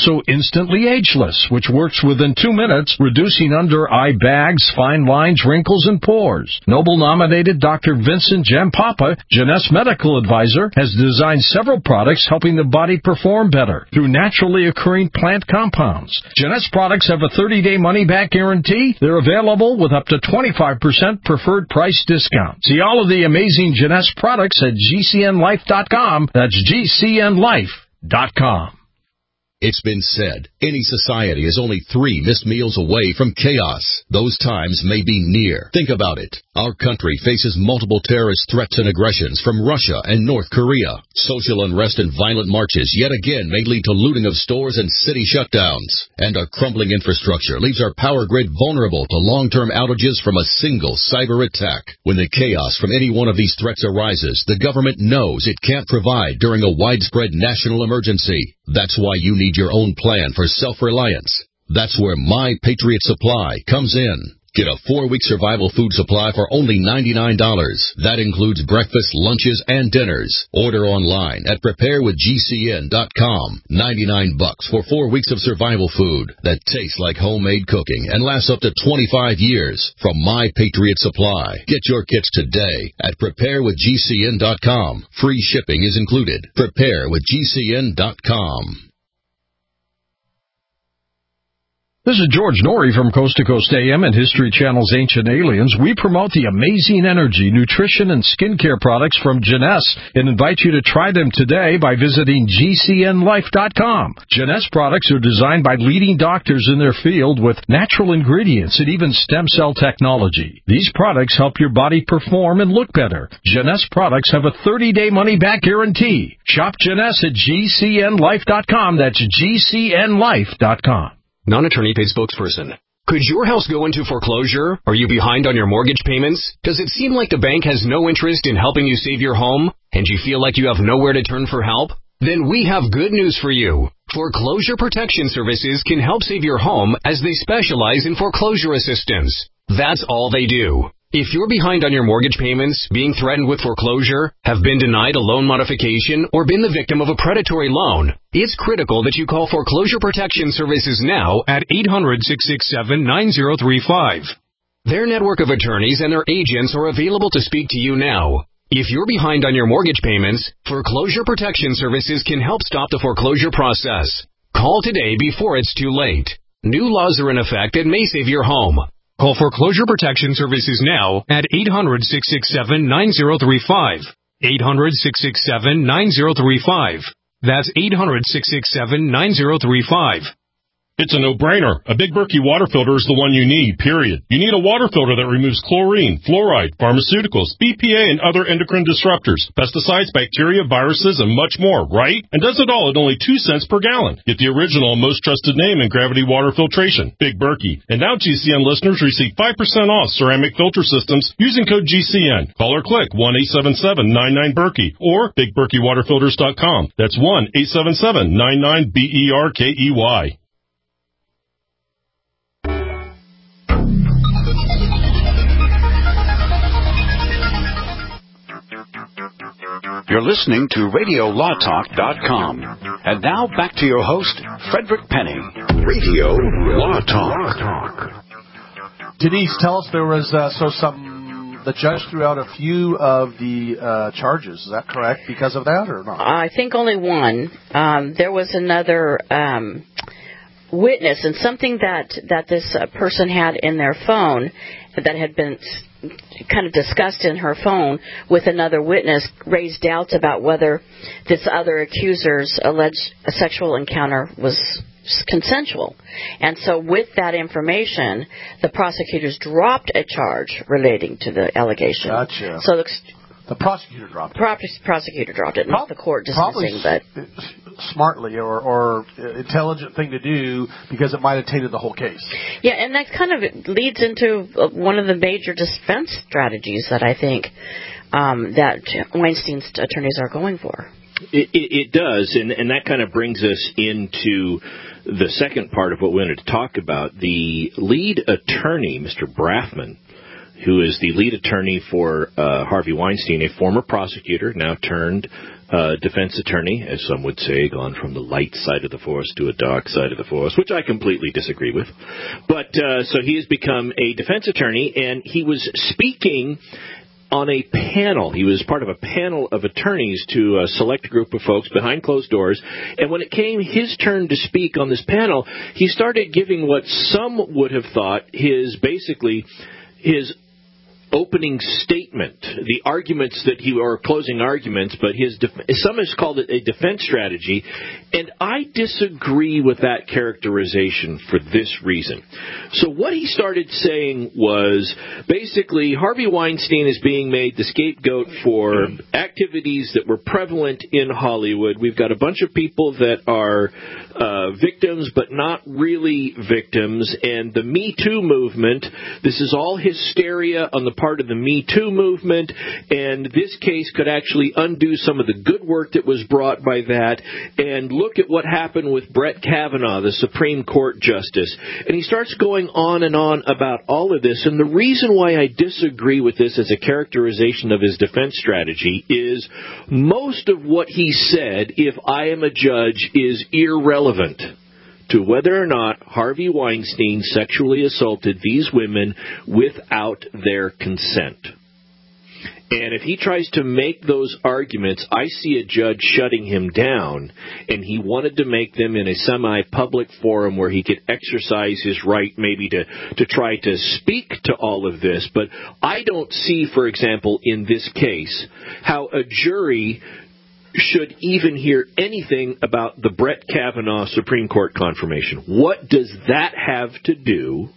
[SPEAKER 19] instantly ageless, which works within two minutes, reducing under-eye bags, fine lines, wrinkles, and pores. Noble-nominated Doctor Vincent Jampapa, Jeunesse medical advisor, has designed several products helping the body perform better through naturally occurring plant compounds. Jeunesse products have a thirty-day money-back guarantee. They're available with up to twenty-five percent preferred price discount. See all of the amazing Jeunesse products at G C N life dot com. That's G C N life dot com.
[SPEAKER 20] It's been said, any society is only three missed meals away from chaos. Those times may be near. Think about it. Our country faces multiple terrorist threats and aggressions from Russia and North Korea. Social unrest and violent marches yet again may lead to looting of stores and city shutdowns. And our crumbling infrastructure leaves our power grid vulnerable to long-term outages from a single cyber attack. When the chaos from any one of these threats arises, the government knows it can't provide during a widespread national emergency. That's why you need your own plan for self-reliance. That's where My Patriot Supply comes in. Get a four-week survival food supply for only ninety-nine dollars. That includes breakfast, lunches, and dinners. Order online at prepare with G C N dot com. ninety-nine bucks for four weeks of survival food that tastes like homemade cooking and lasts up to twenty-five years from My Patriot Supply. Get your kits today at prepare with G C N dot com. Free shipping is included. prepare with G C N dot com.
[SPEAKER 19] This is George Norrie from Coast to Coast A M and History Channel's Ancient Aliens. We promote the amazing energy, nutrition, and skincare products from Jeunesse and invite you to try them today by visiting G C N life dot com. Jeunesse products are designed by leading doctors in their field with natural ingredients and even stem cell technology. These products help your body perform and look better. Jeunesse products have a thirty-day money-back guarantee. Shop Jeunesse at G C N life dot com. That's G C N life dot com.
[SPEAKER 21] Non-attorney paid spokesperson. Could your house go into foreclosure? Are you behind on your mortgage payments? Does it seem like the bank has no interest in helping you save your home? And you feel like you have nowhere to turn for help? Then we have good news for you. Foreclosure Protection Services can help save your home as they specialize in foreclosure assistance. That's all they do. If you're behind on your mortgage payments, being threatened with foreclosure, have been denied a loan modification, or been the victim of a predatory loan, it's critical that you call Foreclosure Protection Services now at eight hundred, six six seven, nine zero three five. Their network of attorneys and their agents are available to speak to you now. If you're behind on your mortgage payments, Foreclosure Protection Services can help stop the foreclosure process. Call today before it's too late. New laws are in effect that may save your home. Call Foreclosure Protection Services now at eight hundred, six six seven, nine zero three five. eight hundred, six six seven, nine zero three five. That's eight hundred, six six seven, nine zero three five.
[SPEAKER 22] It's a no-brainer. A Big Berkey water filter is the one you need, period. You need a water filter that removes chlorine, fluoride, pharmaceuticals, B P A, and other endocrine disruptors, pesticides, bacteria, viruses, and much more, right? And does it all at only two cents per gallon. Get the original and most trusted name in gravity water filtration, Big Berkey. And now G C N listeners receive five percent off ceramic filter systems using code G C N. Call or click one eight seven seven, nine nine, Berkey or big berkey water filters dot com. That's one eight seven seven, nine nine, B E R K E Y.
[SPEAKER 2] You're listening to radio law talk dot com. And now back to your host, Frederick Penny. Radio Law Talk.
[SPEAKER 3] Denise, tell us there was uh, so some the judge threw out a few of the uh, charges. Is that correct? Because of that or not?
[SPEAKER 6] I think only one. Um, there was another um, witness, and something that that this uh, person had in their phone that had been kind of discussed in her phone with another witness raised doubts about whether this other accuser's alleged sexual encounter was consensual. And so with that information, the prosecutors dropped a charge relating to the allegation.
[SPEAKER 3] Gotcha.
[SPEAKER 6] So the,
[SPEAKER 3] the prosecutor dropped it.
[SPEAKER 6] Pro- prosecutor dropped it, not the court dismissing, but
[SPEAKER 3] smartly or, or intelligent thing to do because it might have tainted the whole case.
[SPEAKER 6] Yeah, and that kind of leads into one of the major defense strategies that I think um, that Weinstein's attorneys are going for.
[SPEAKER 5] It, it, it does, and, and that kind of brings us into the second part of what we wanted to talk about. The lead attorney, Mister Braffman, who is the lead attorney for uh, Harvey Weinstein, a former prosecutor, now turned uh, defense attorney, as some would say, gone from the light side of the force to a dark side of the force, which I completely disagree with. But uh, so he has become a defense attorney, and he was speaking on a panel. He was part of a panel of attorneys to a select group of folks behind closed doors. And when it came his turn to speak on this panel, he started giving what some would have thought his basically his opening statement, the arguments that he, or closing arguments, but his, def- some has called it a defense strategy, and I disagree with that characterization for this reason. So what he started saying was, basically, Harvey Weinstein is being made the scapegoat for activities that were prevalent in Hollywood. We've got a bunch of people that are uh, victims, but not really victims, and the Me Too movement, this is all hysteria on the part of the Me Too movement, and this case could actually undo some of the good work that was brought by that. And look at what happened with Brett Kavanaugh, the Supreme Court Justice. And he starts going on and on about all of this. And the reason why I disagree with this as a characterization of his defense strategy is most of what he said, if I am a judge, is irrelevant to whether or not Harvey Weinstein sexually assaulted these women without their consent. And if he tries to make those arguments, I see a judge shutting him down, and he wanted to make them in a semi-public forum where he could exercise his right maybe to, to try to speak to all of this. But I don't see, for example, in this case, how a jury should even hear anything about the Brett Kavanaugh Supreme Court confirmation. What does that have to do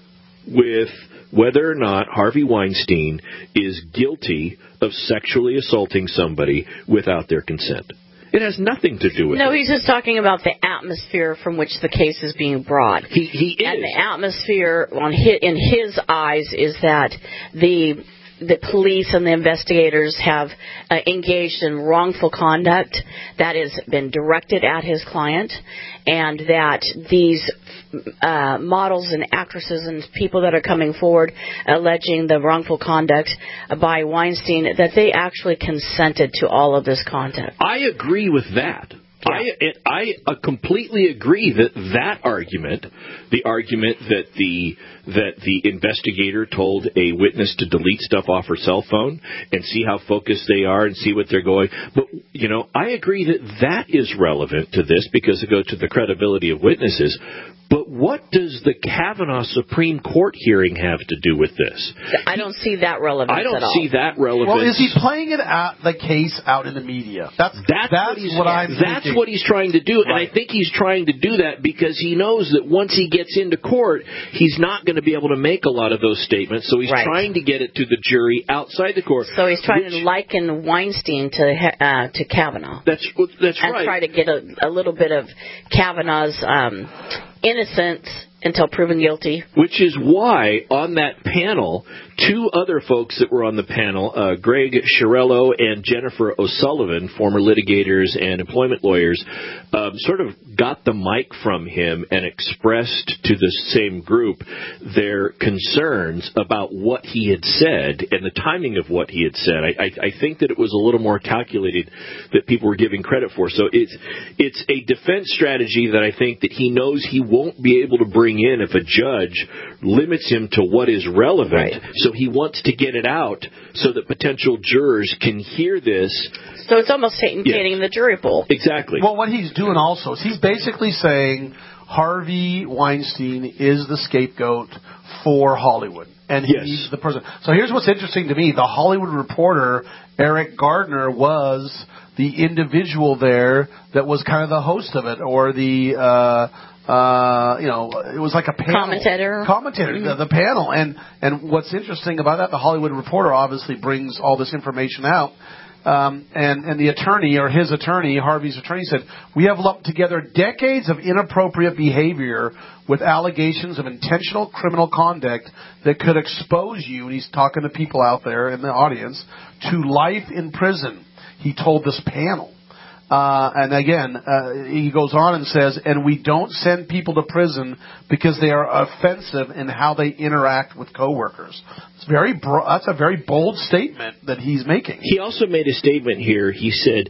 [SPEAKER 5] with whether or not Harvey Weinstein is guilty of sexually assaulting somebody without their consent? It has nothing to do with
[SPEAKER 6] no,
[SPEAKER 5] it.
[SPEAKER 6] No, he's just talking about the atmosphere from which the case is being brought.
[SPEAKER 5] He, he is.
[SPEAKER 6] And the atmosphere on his, in his eyes is that the the police and the investigators have uh, engaged in wrongful conduct that has been directed at his client, and that these uh, models and actresses and people that are coming forward alleging the wrongful conduct by Weinstein, that they actually consented to all of this conduct.
[SPEAKER 5] I agree with that. Yeah. I it, I uh, completely agree that that argument, the argument that the that the investigator told a witness to delete stuff off her cell phone and see how focused they are and see what they're going. But, you know, I agree that that is relevant to this because it goes to the credibility of witnesses. But what does the Kavanaugh Supreme Court hearing have to do with this?
[SPEAKER 6] I don't see that relevance
[SPEAKER 5] I don't
[SPEAKER 6] at all.
[SPEAKER 5] see that relevance.
[SPEAKER 3] Well, is he playing it out, the case out in the media? That's
[SPEAKER 5] that's,
[SPEAKER 3] that's
[SPEAKER 5] what, he's,
[SPEAKER 3] what I'm
[SPEAKER 5] That's
[SPEAKER 3] thinking.
[SPEAKER 5] what he's trying to do,
[SPEAKER 3] right.
[SPEAKER 5] And I think he's trying to do that because he knows that once he gets into court, he's not going to be able to make a lot of those statements. So he's
[SPEAKER 6] right.
[SPEAKER 5] trying to get it to the jury outside the court.
[SPEAKER 6] So he's trying
[SPEAKER 5] which,
[SPEAKER 6] to liken Weinstein to uh, to Kavanaugh.
[SPEAKER 5] That's that's
[SPEAKER 6] and
[SPEAKER 5] right.
[SPEAKER 6] And try to get a, a little bit of Kavanaugh's um, innocence until proven guilty.
[SPEAKER 5] Which is why, on that panel, two other folks that were on the panel, uh, Greg Chiarello and Jennifer O'Sullivan, former litigators and employment lawyers, um, sort of got the mic from him and expressed to the same group their concerns about what he had said and the timing of what he had said. I, I, I think that it was a little more calculated that people were giving credit for. So it's it's a defense strategy that I think that he knows he won't be able to bring in if a judge limits him to what is relevant.
[SPEAKER 6] Right.
[SPEAKER 5] So he wants to get it out so that potential jurors can hear this.
[SPEAKER 6] So it's almost tainting
[SPEAKER 5] yes.
[SPEAKER 6] the jury pool.
[SPEAKER 5] Exactly.
[SPEAKER 3] Well, what he's doing also is he's basically saying Harvey Weinstein is the scapegoat for Hollywood. And
[SPEAKER 5] yes.
[SPEAKER 3] he's the person. So here's what's interesting to me. The Hollywood Reporter, Eric Gardner, was the individual there that was kind of the host of it, or the... Uh, Uh, you know, it was like a panel.
[SPEAKER 6] Commentator.
[SPEAKER 3] Commentator,
[SPEAKER 6] Mm-hmm.
[SPEAKER 3] the, the panel. And, and what's interesting about that, the Hollywood Reporter obviously brings all this information out. Um, and, and the attorney, or his attorney, Harvey's attorney, said, we have lumped together decades of inappropriate behavior with allegations of intentional criminal conduct that could expose you, and he's talking to people out there in the audience, to life in prison, he told this panel. Uh, and again, uh, he goes on and says, and we don't send people to prison because they are offensive in how they interact with coworkers. It's very bro- that's a very bold statement that he's making.
[SPEAKER 5] He also made a statement here. He said,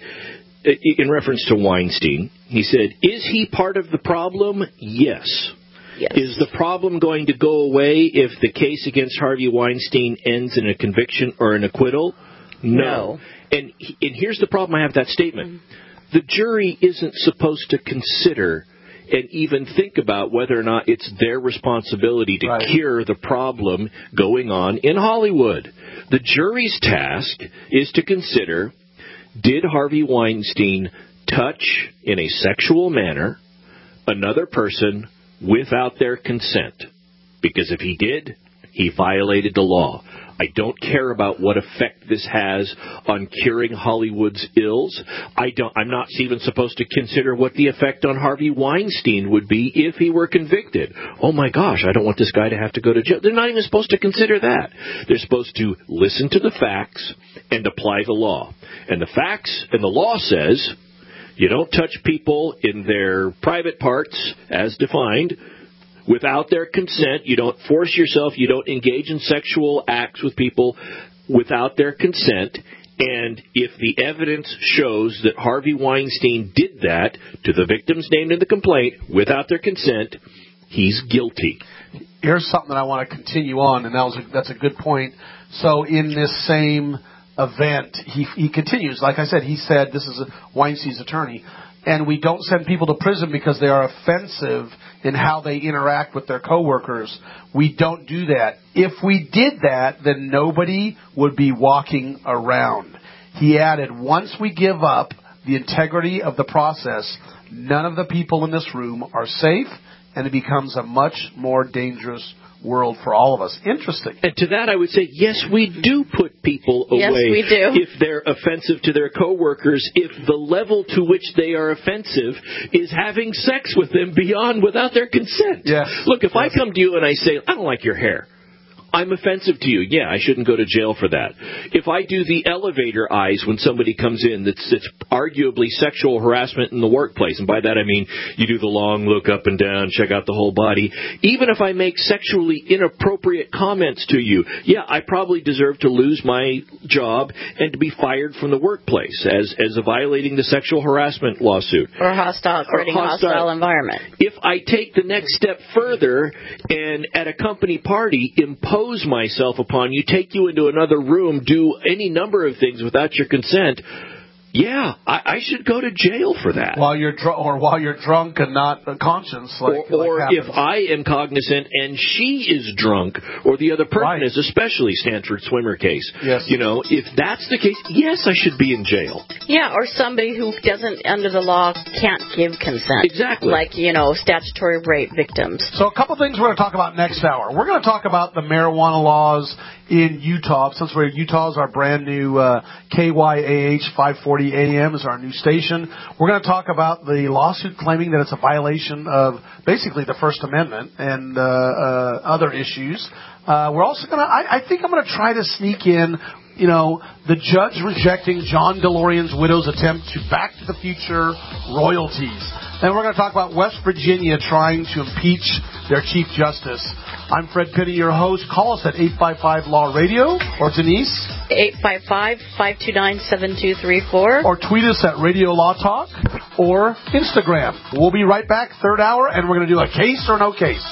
[SPEAKER 5] in reference to Weinstein, he said, is he part of the problem? Yes.
[SPEAKER 6] Yes.
[SPEAKER 5] Is the problem going to go away if the case against Harvey Weinstein ends in a conviction or an acquittal? No.
[SPEAKER 6] No.
[SPEAKER 5] And, and here's the problem I have with that statement. Mm-hmm. The jury isn't supposed to consider and even think about whether or not it's their responsibility to right. cure the problem going on in Hollywood. The jury's task is to consider, did Harvey Weinstein touch in a sexual manner another person without their consent? Because if he did, he violated the law. I don't care about what effect this has on curing Hollywood's ills. I don't, I'm not even supposed to consider what the effect on Harvey Weinstein would be if he were convicted. Oh, my gosh, I don't want this guy to have to go to jail. They're not even supposed to consider that. They're supposed to listen to the facts and apply the law. And the facts and the law says you don't touch people in their private parts as defined without their consent. You don't force yourself. You don't engage in sexual acts with people without their consent. And if the evidence shows that Harvey Weinstein did that to the victims named in the complaint without their consent, he's guilty.
[SPEAKER 3] Here's something that I want to continue on, and that was a, that's a good point. So in this same event, he, he continues. Like I said, he said, this is Weinstein's attorney, and we don't send people to prison because they are offensive in how they interact with their coworkers. We don't do that. If we did that, then nobody would be walking around. He added, once we give up the integrity of the process, none of the people in this room are safe, and it becomes a much more dangerous world for all of us. Interesting.
[SPEAKER 5] And to that I would say, yes, we do put people away.
[SPEAKER 6] Yes, we do.
[SPEAKER 5] If they're offensive to their coworkers, if the level to which they are offensive is having sex with them beyond without their consent.
[SPEAKER 3] Yes.
[SPEAKER 5] Look, if
[SPEAKER 3] yes.
[SPEAKER 5] I come to you and I say, I don't like your hair, I'm offensive to you. Yeah, I shouldn't go to jail for that. If I do the elevator eyes when somebody comes in, that's it's arguably sexual harassment in the workplace. And by that I mean you do the long look up and down, check out the whole body. Even if I make sexually inappropriate comments to you, yeah, I probably deserve to lose my job and to be fired from the workplace as as a violating the sexual harassment lawsuit.
[SPEAKER 6] Or hostile, creating a hostile, hostile environment.
[SPEAKER 5] If I take the next step further and at a company party impose myself upon you, take you into another room, do any number of things without your consent, yeah, I, I should go to jail for that.
[SPEAKER 3] While you're dr- or while you're drunk and not conscious, like,
[SPEAKER 5] or, or
[SPEAKER 3] like
[SPEAKER 5] if I am cognizant and she is drunk, or the other person
[SPEAKER 3] right.
[SPEAKER 5] is, especially Stanford swimmer case.
[SPEAKER 3] Yes.
[SPEAKER 5] You know, if that's the case, yes, I should be in jail.
[SPEAKER 6] Yeah, or somebody who doesn't, under the law, can't give consent.
[SPEAKER 5] Exactly.
[SPEAKER 6] Like, you know, statutory rape victims.
[SPEAKER 3] So a couple things we're going to talk about next hour. We're going to talk about the marijuana laws in Utah. Since we're Utah is our brand new uh, K Y A H five forty A M is our new station. We're going to talk about the lawsuit claiming that it's a violation of basically the First Amendment and uh, uh, other issues. Uh, we're also going to, I, I think I'm going to try to sneak in, you know, the judge rejecting John DeLorean's widow's attempt to Back to the Future royalties. And we're going to talk about West Virginia trying to impeach their Chief Justice. I'm Fred Penny, your host. Call us at eight five five Law Radio, or Denise?
[SPEAKER 6] eight five five, five two nine, seven two three four.
[SPEAKER 3] Or tweet us at Radio Law Talk, or Instagram. We'll be right back, third hour, and we're going to do a case or no case.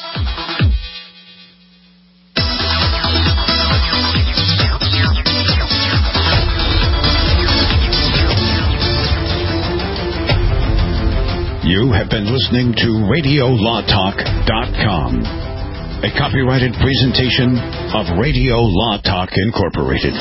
[SPEAKER 2] You have been listening to Radio Law Talk dot com, a copyrighted presentation of Radio Law Talk Incorporated.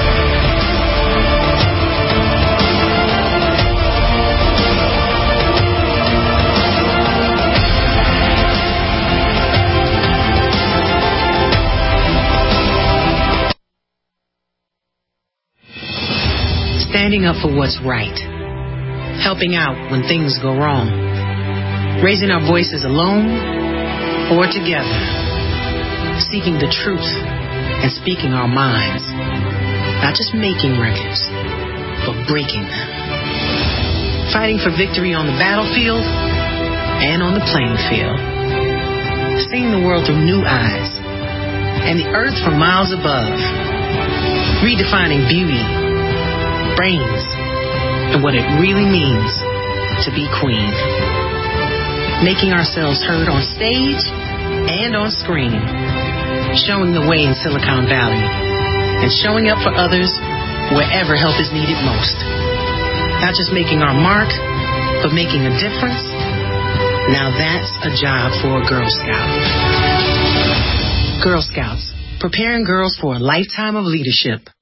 [SPEAKER 7] Standing up for what's right. Helping out when things go wrong. Raising our voices alone or together. Seeking the truth and speaking our minds. Not just making records, but breaking them. fighting for victory on the battlefield and on the playing field. Seeing the world through new eyes and the earth from miles above. Redefining beauty, brains, and what it really means to be queen. Making ourselves heard on stage and on screen. Showing the way in Silicon Valley. And showing up for others wherever help is needed most. Not just making our mark, but making a difference. Now that's a job for a Girl Scout. Girl Scouts, preparing girls for a lifetime of leadership.